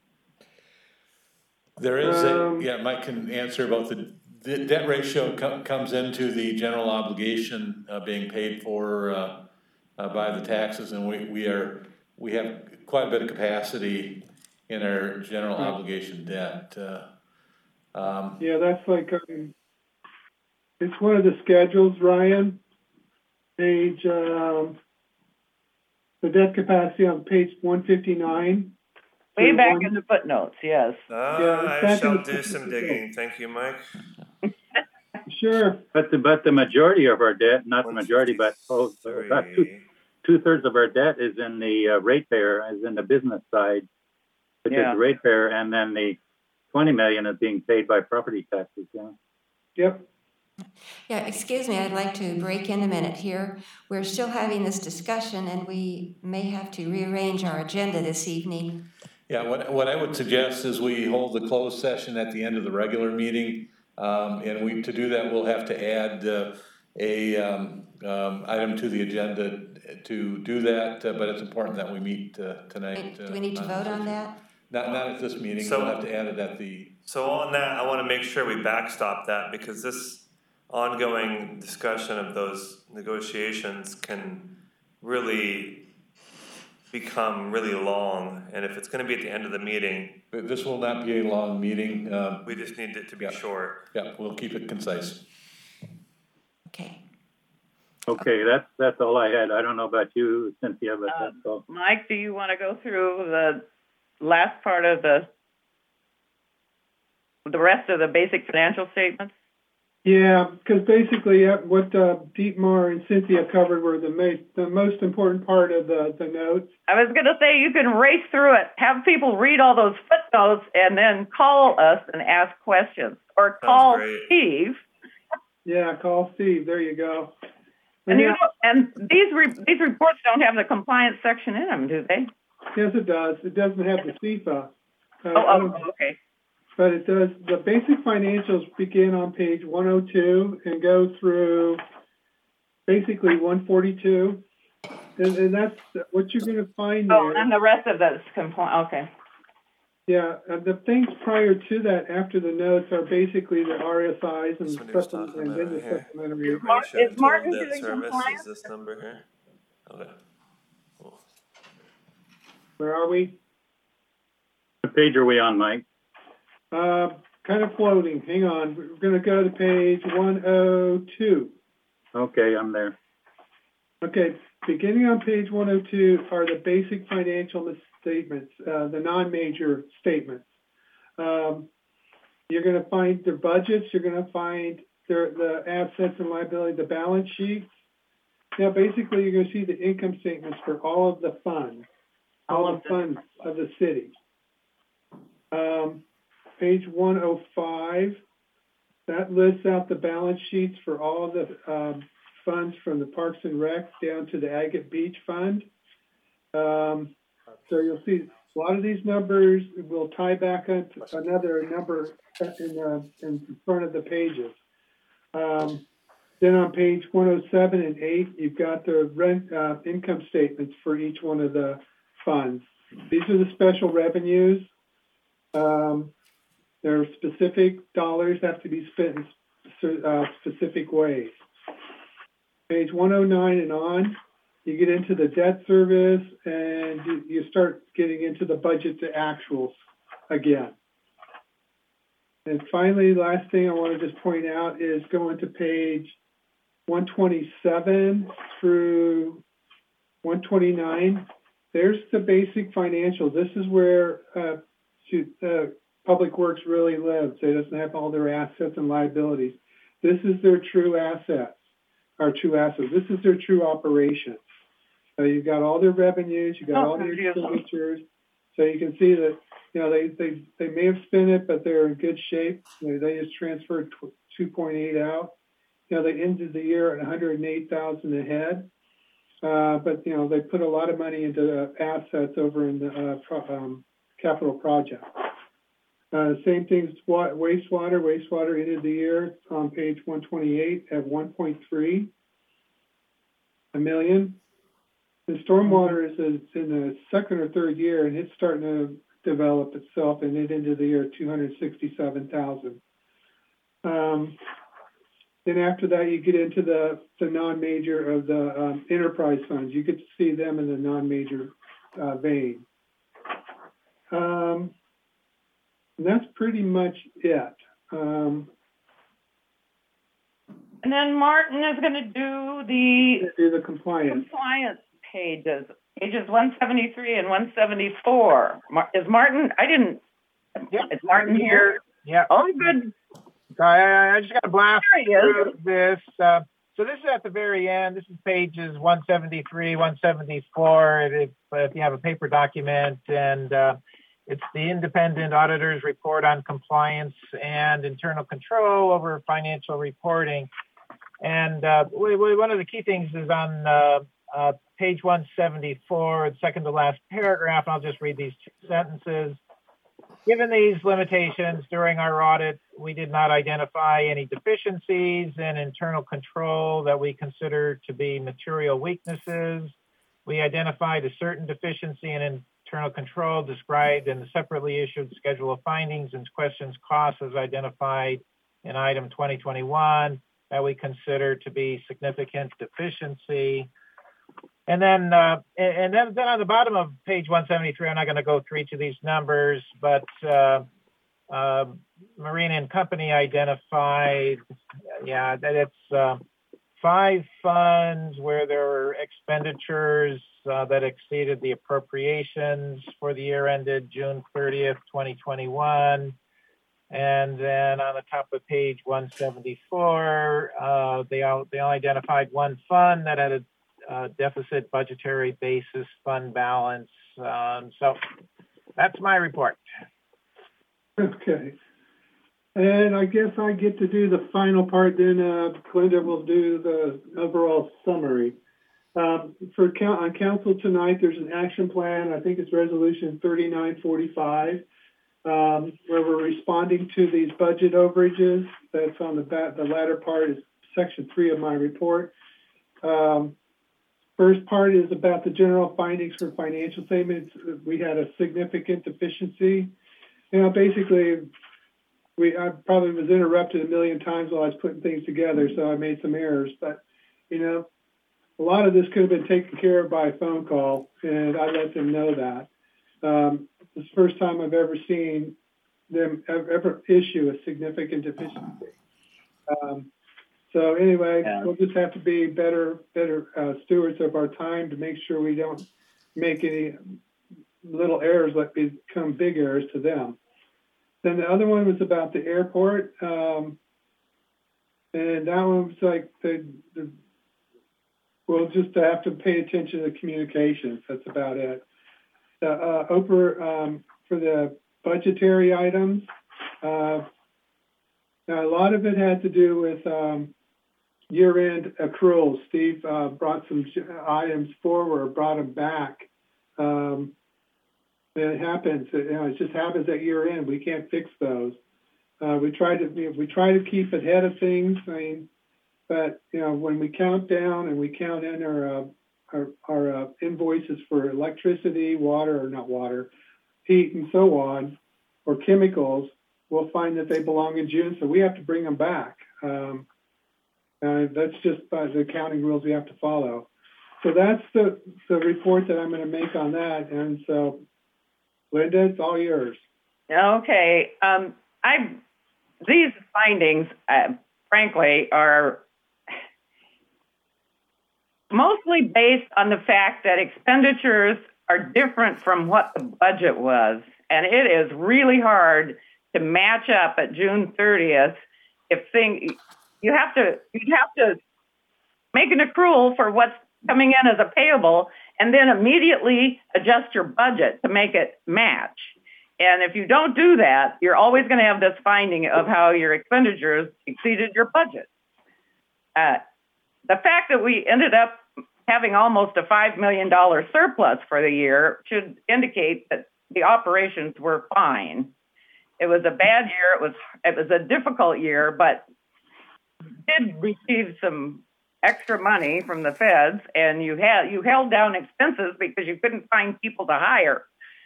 S5: There is Mike can answer about the debt ratio comes into the general obligation being paid for by the taxes, and we have quite a bit of capacity in our general obligation debt.
S17: That's like it's one of the schedules, Ryan. Page the debt capacity on page 159.
S11: Way back in the footnotes, yes.
S8: I shall do some digging. Thank you, Mike.
S17: Sure.
S3: But the majority of our debt, not the majority, but about two-thirds of our debt is in the ratepayer, is in the business side, which is the ratepayer, and then the 20 million is being paid by property taxes. Yeah.
S17: Yep.
S1: Yeah, excuse me, I'd like to break in a minute here. We're still having this discussion, and we may have to rearrange our agenda this evening.
S5: Yeah, what I would suggest is we hold the closed session at the end of the regular meeting. And to do that, we'll have to add item to the agenda to do that, but it's important that we meet tonight.
S1: Do we need to vote on that?
S5: Not at this meeting,
S8: So-
S5: we'll have to add it at the...
S8: So on that, I want to make sure we backstop that, because this ongoing discussion of those negotiations can really become really long, and if it's going to be at the end of the meeting,
S5: This will not be a long meeting.
S8: we just need it to be short.
S5: Yeah, we'll keep it concise.
S1: Okay.
S3: Okay, that's all I had. I don't know about you, Cynthia, but that's all.
S11: Mike, do you want to go through the last part of the rest of the basic financial statements?
S17: Yeah, because basically what Dietmar and Cynthia covered were the most important part of the notes.
S11: I was going to say you can race through it, have people read all those footnotes, and then call us and ask questions, or call Steve.
S17: Yeah, call Steve. There you go.
S11: And these reports don't have the compliance section in them, do they?
S17: Yes, it does. It doesn't have the CFA.
S11: Okay.
S17: But it does. The basic financials begin on page 102 and go through basically 142. And that's what you're going to find there.
S11: Oh, and the rest of that's compliant. Okay.
S17: Yeah, the things prior to that, after the notes, are basically the RSIs and the supplementary.
S11: Is Martin
S8: Debt
S11: doing
S8: service
S11: compliance?
S8: is this number here? Okay. Cool.
S17: Where are we?
S3: What page are we on, Mike?
S17: Kind of floating. Hang on. We're going to go to page 102.
S3: Okay, I'm there.
S17: Okay, beginning on page 102 are the basic financial statements, the non-major statements. You're going to find their budgets. You're going to find the assets and liability, the balance sheets. Now, basically, you're going to see the income statements for all of the funds, all the funds of the city. Page 105, that lists out the balance sheets for all of the funds from the Parks and Rec down to the Agate Beach Fund. So you'll see a lot of these numbers will tie back into another number in front of the pages. Then on page 107 and 8, you've got the rent income statements for each one of the funds. These are the special revenues. There are specific dollars have to be spent in specific ways. Page 109 and on, you get into the debt service and you start getting into the budget to actuals again. And finally, last thing I want to just point out is going to page 127 through 129. There's the basic financial. This is where Public Works really lives. It doesn't have all their assets and liabilities. This is their true assets, This is their true operation. So you've got all their revenues, you've got all their expenditures. So you can see that, they may have spent it, but they're in good shape. They just transferred 2.8 out. They ended the year at 108,000 ahead. But they put a lot of money into assets over in the capital project. Same thing, wastewater. Wastewater ended the year on page 128 at 1.3 million. The stormwater is in the second or third year, and it's starting to develop itself, and it ended the year at 267,000. Then after that, you get into the non-major of the enterprise funds. You get to see them in the non-major vein. And that's pretty much it.
S11: And then Martin is going to do
S17: the compliance
S11: pages 173 and 174. Is Martin? Is Martin here?
S18: Yeah.
S11: Oh, good.
S18: I just got to blast through this. So this is at the very end. This is pages 173, 174. If you have a paper document, and it's the independent auditor's report on compliance and internal control over financial reporting. And one of the key things is on page 174, the second to last paragraph, and I'll just read these 2 sentences. Given these limitations during our audit, we did not identify any deficiencies in internal control that we consider to be material weaknesses. We identified a certain deficiency in internal control described in the separately issued schedule of findings and questions costs as identified in item 2021 that we consider to be significant deficiency. And then on the bottom of page 173, I'm not going to go through each of these numbers, but Marina and Company identified, that it's 5 funds where there were expenditures that exceeded the appropriations for the year ended June 30th, 2021. And then on the top of page 174, they only identified 1 fund that had a deficit budgetary basis fund balance. So that's my report.
S17: Okay. And I guess I get to do the final part, then Glenda will do the overall summary. On council tonight, there's an action plan. I think it's resolution 3945, where we're responding to these budget overages. That's on the latter part is section 3 of my report. First part is about the general findings for financial statements. We had a significant deficiency. Basically, I probably was interrupted a million times while I was putting things together, so I made some errors. But, a lot of this could have been taken care of by a phone call, and I let them know that. It's the first time I've ever seen them ever issue a significant deficiency. So anyway, we'll just have to be better stewards of our time to make sure we don't make any little errors that become big errors to them. Then the other one was about the airport, and that one was like we'll just have to pay attention to the communications. That's about it. For the budgetary items, now a lot of it had to do with year-end accruals. Steve brought some items forward, brought them back. It happens. It just happens at year-end. We can't fix those. We try to keep ahead of things. But when we count down and we count in our invoices for electricity, heat, and so on, or chemicals, we'll find that they belong in June, so we have to bring them back. That's just by the accounting rules we have to follow. So that's the report that I'm going to make on that. And so, Linda, it's all yours.
S11: Okay. These findings, frankly, are mostly based on the fact that expenditures are different from what the budget was. And it is really hard to match up at June 30th you'd have to make an accrual for what's coming in as a payable and then immediately adjust your budget to make it match. And if you don't do that, you're always going to have this finding of how your expenditures exceeded your budget. The fact that we ended up having almost a $5 million surplus for the year should indicate that the operations were fine. It was a bad year. It was a difficult year, but did receive some extra money from the feds, and you held down expenses because you couldn't find people to hire.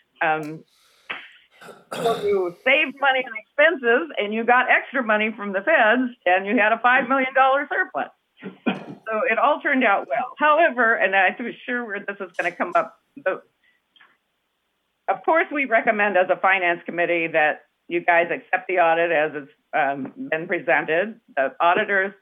S11: So you saved money on expenses, and you got extra money from the feds, and you had a $5 million surplus. So it all turned out well. However, and I was sure this is going to come up, of course, we recommend as a finance committee that you guys accept the audit as it's been presented. The auditors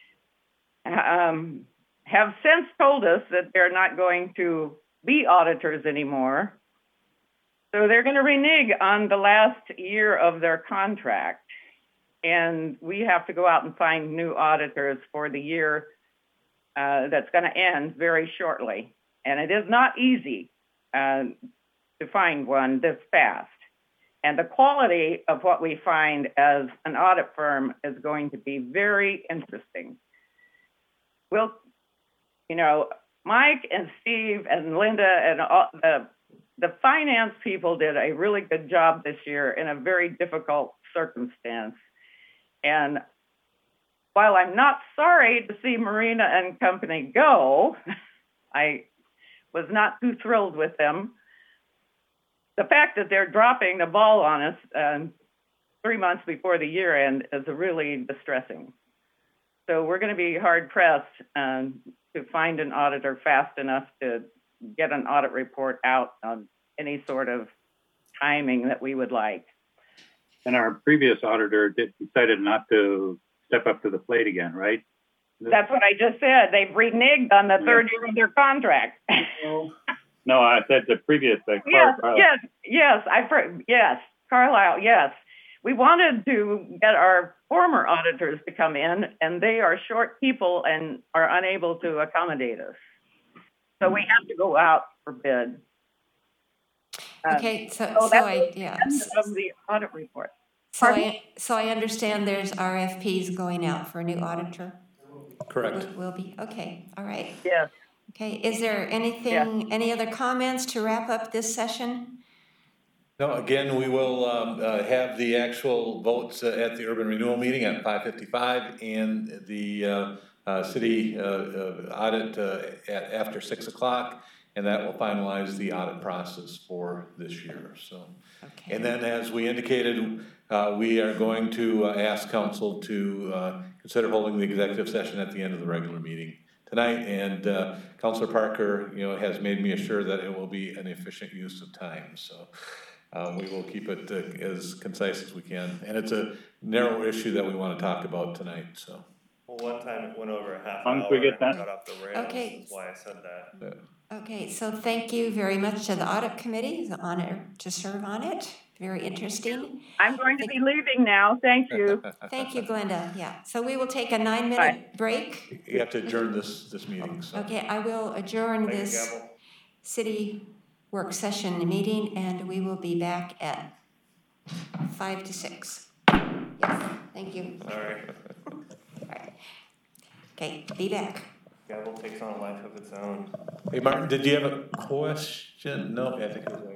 S11: have since told us that they're not going to be auditors anymore. So they're going to renege on the last year of their contract. And we have to go out and find new auditors for the year that's going to end very shortly. And it is not easy to find one this fast. And the quality of what we find as an audit firm is going to be very interesting. Mike and Steve and Linda and all the finance people did a really good job this year in a very difficult circumstance. And while I'm not sorry to see Marina and company go, I was not too thrilled with them. The fact that they're dropping the ball on us 3 months before the year end is really distressing. So we're going to be hard pressed to find an auditor fast enough to get an audit report out on any sort of timing that we would like.
S3: And our previous auditor decided not to step up to the plate again, right?
S11: That's what I just said. They've reneged on the third year of their contract.
S3: No, I said the previous.
S11: Yes, Carlisle, yes. We wanted to get our former auditors to come in, and they are short people and are unable to accommodate us. So we have to go out for bid.
S1: Okay, so
S11: that's
S1: the
S11: end of the audit report.
S1: So I understand there's RFPs going out for a new auditor?
S5: Correct.
S1: Will be, okay, all right.
S11: Yes.
S1: Okay, is there anything, any other comments to wrap up this session?
S5: No, again, we will have the actual votes at the urban renewal meeting at 5:55 and the city audit after 6 o'clock, and that will finalize the audit process for this year. So, okay. And then as we indicated, we are going to ask council to consider holding the executive session at the end of the regular meeting tonight, and Councilor Parker, has made me assure that it will be an efficient use of time. So we will keep it as concise as we can, and it's a narrow issue that we want to talk about tonight. So.
S8: Well, one time it went over a half
S3: hour
S8: and
S3: we get that.
S8: got off the rails.
S1: Okay.
S8: That's why I said that.
S5: Yeah.
S1: Okay, so thank you very much to the audit committee. It's an honor to serve on it. Very interesting.
S11: I'm going to be leaving now. Thank you.
S1: Thank you, Glenda. Yeah, so we will take a 9-minute break.
S5: You have to adjourn this meeting. So.
S1: Okay, I will adjourn this city work session meeting, and we will be back at 5 to 6. Yes, thank you.
S8: Sorry.
S1: All right. Okay, be back.
S8: Gavel takes on a life of its own.
S5: Hey, Martin, did you have a question? No, I think it was like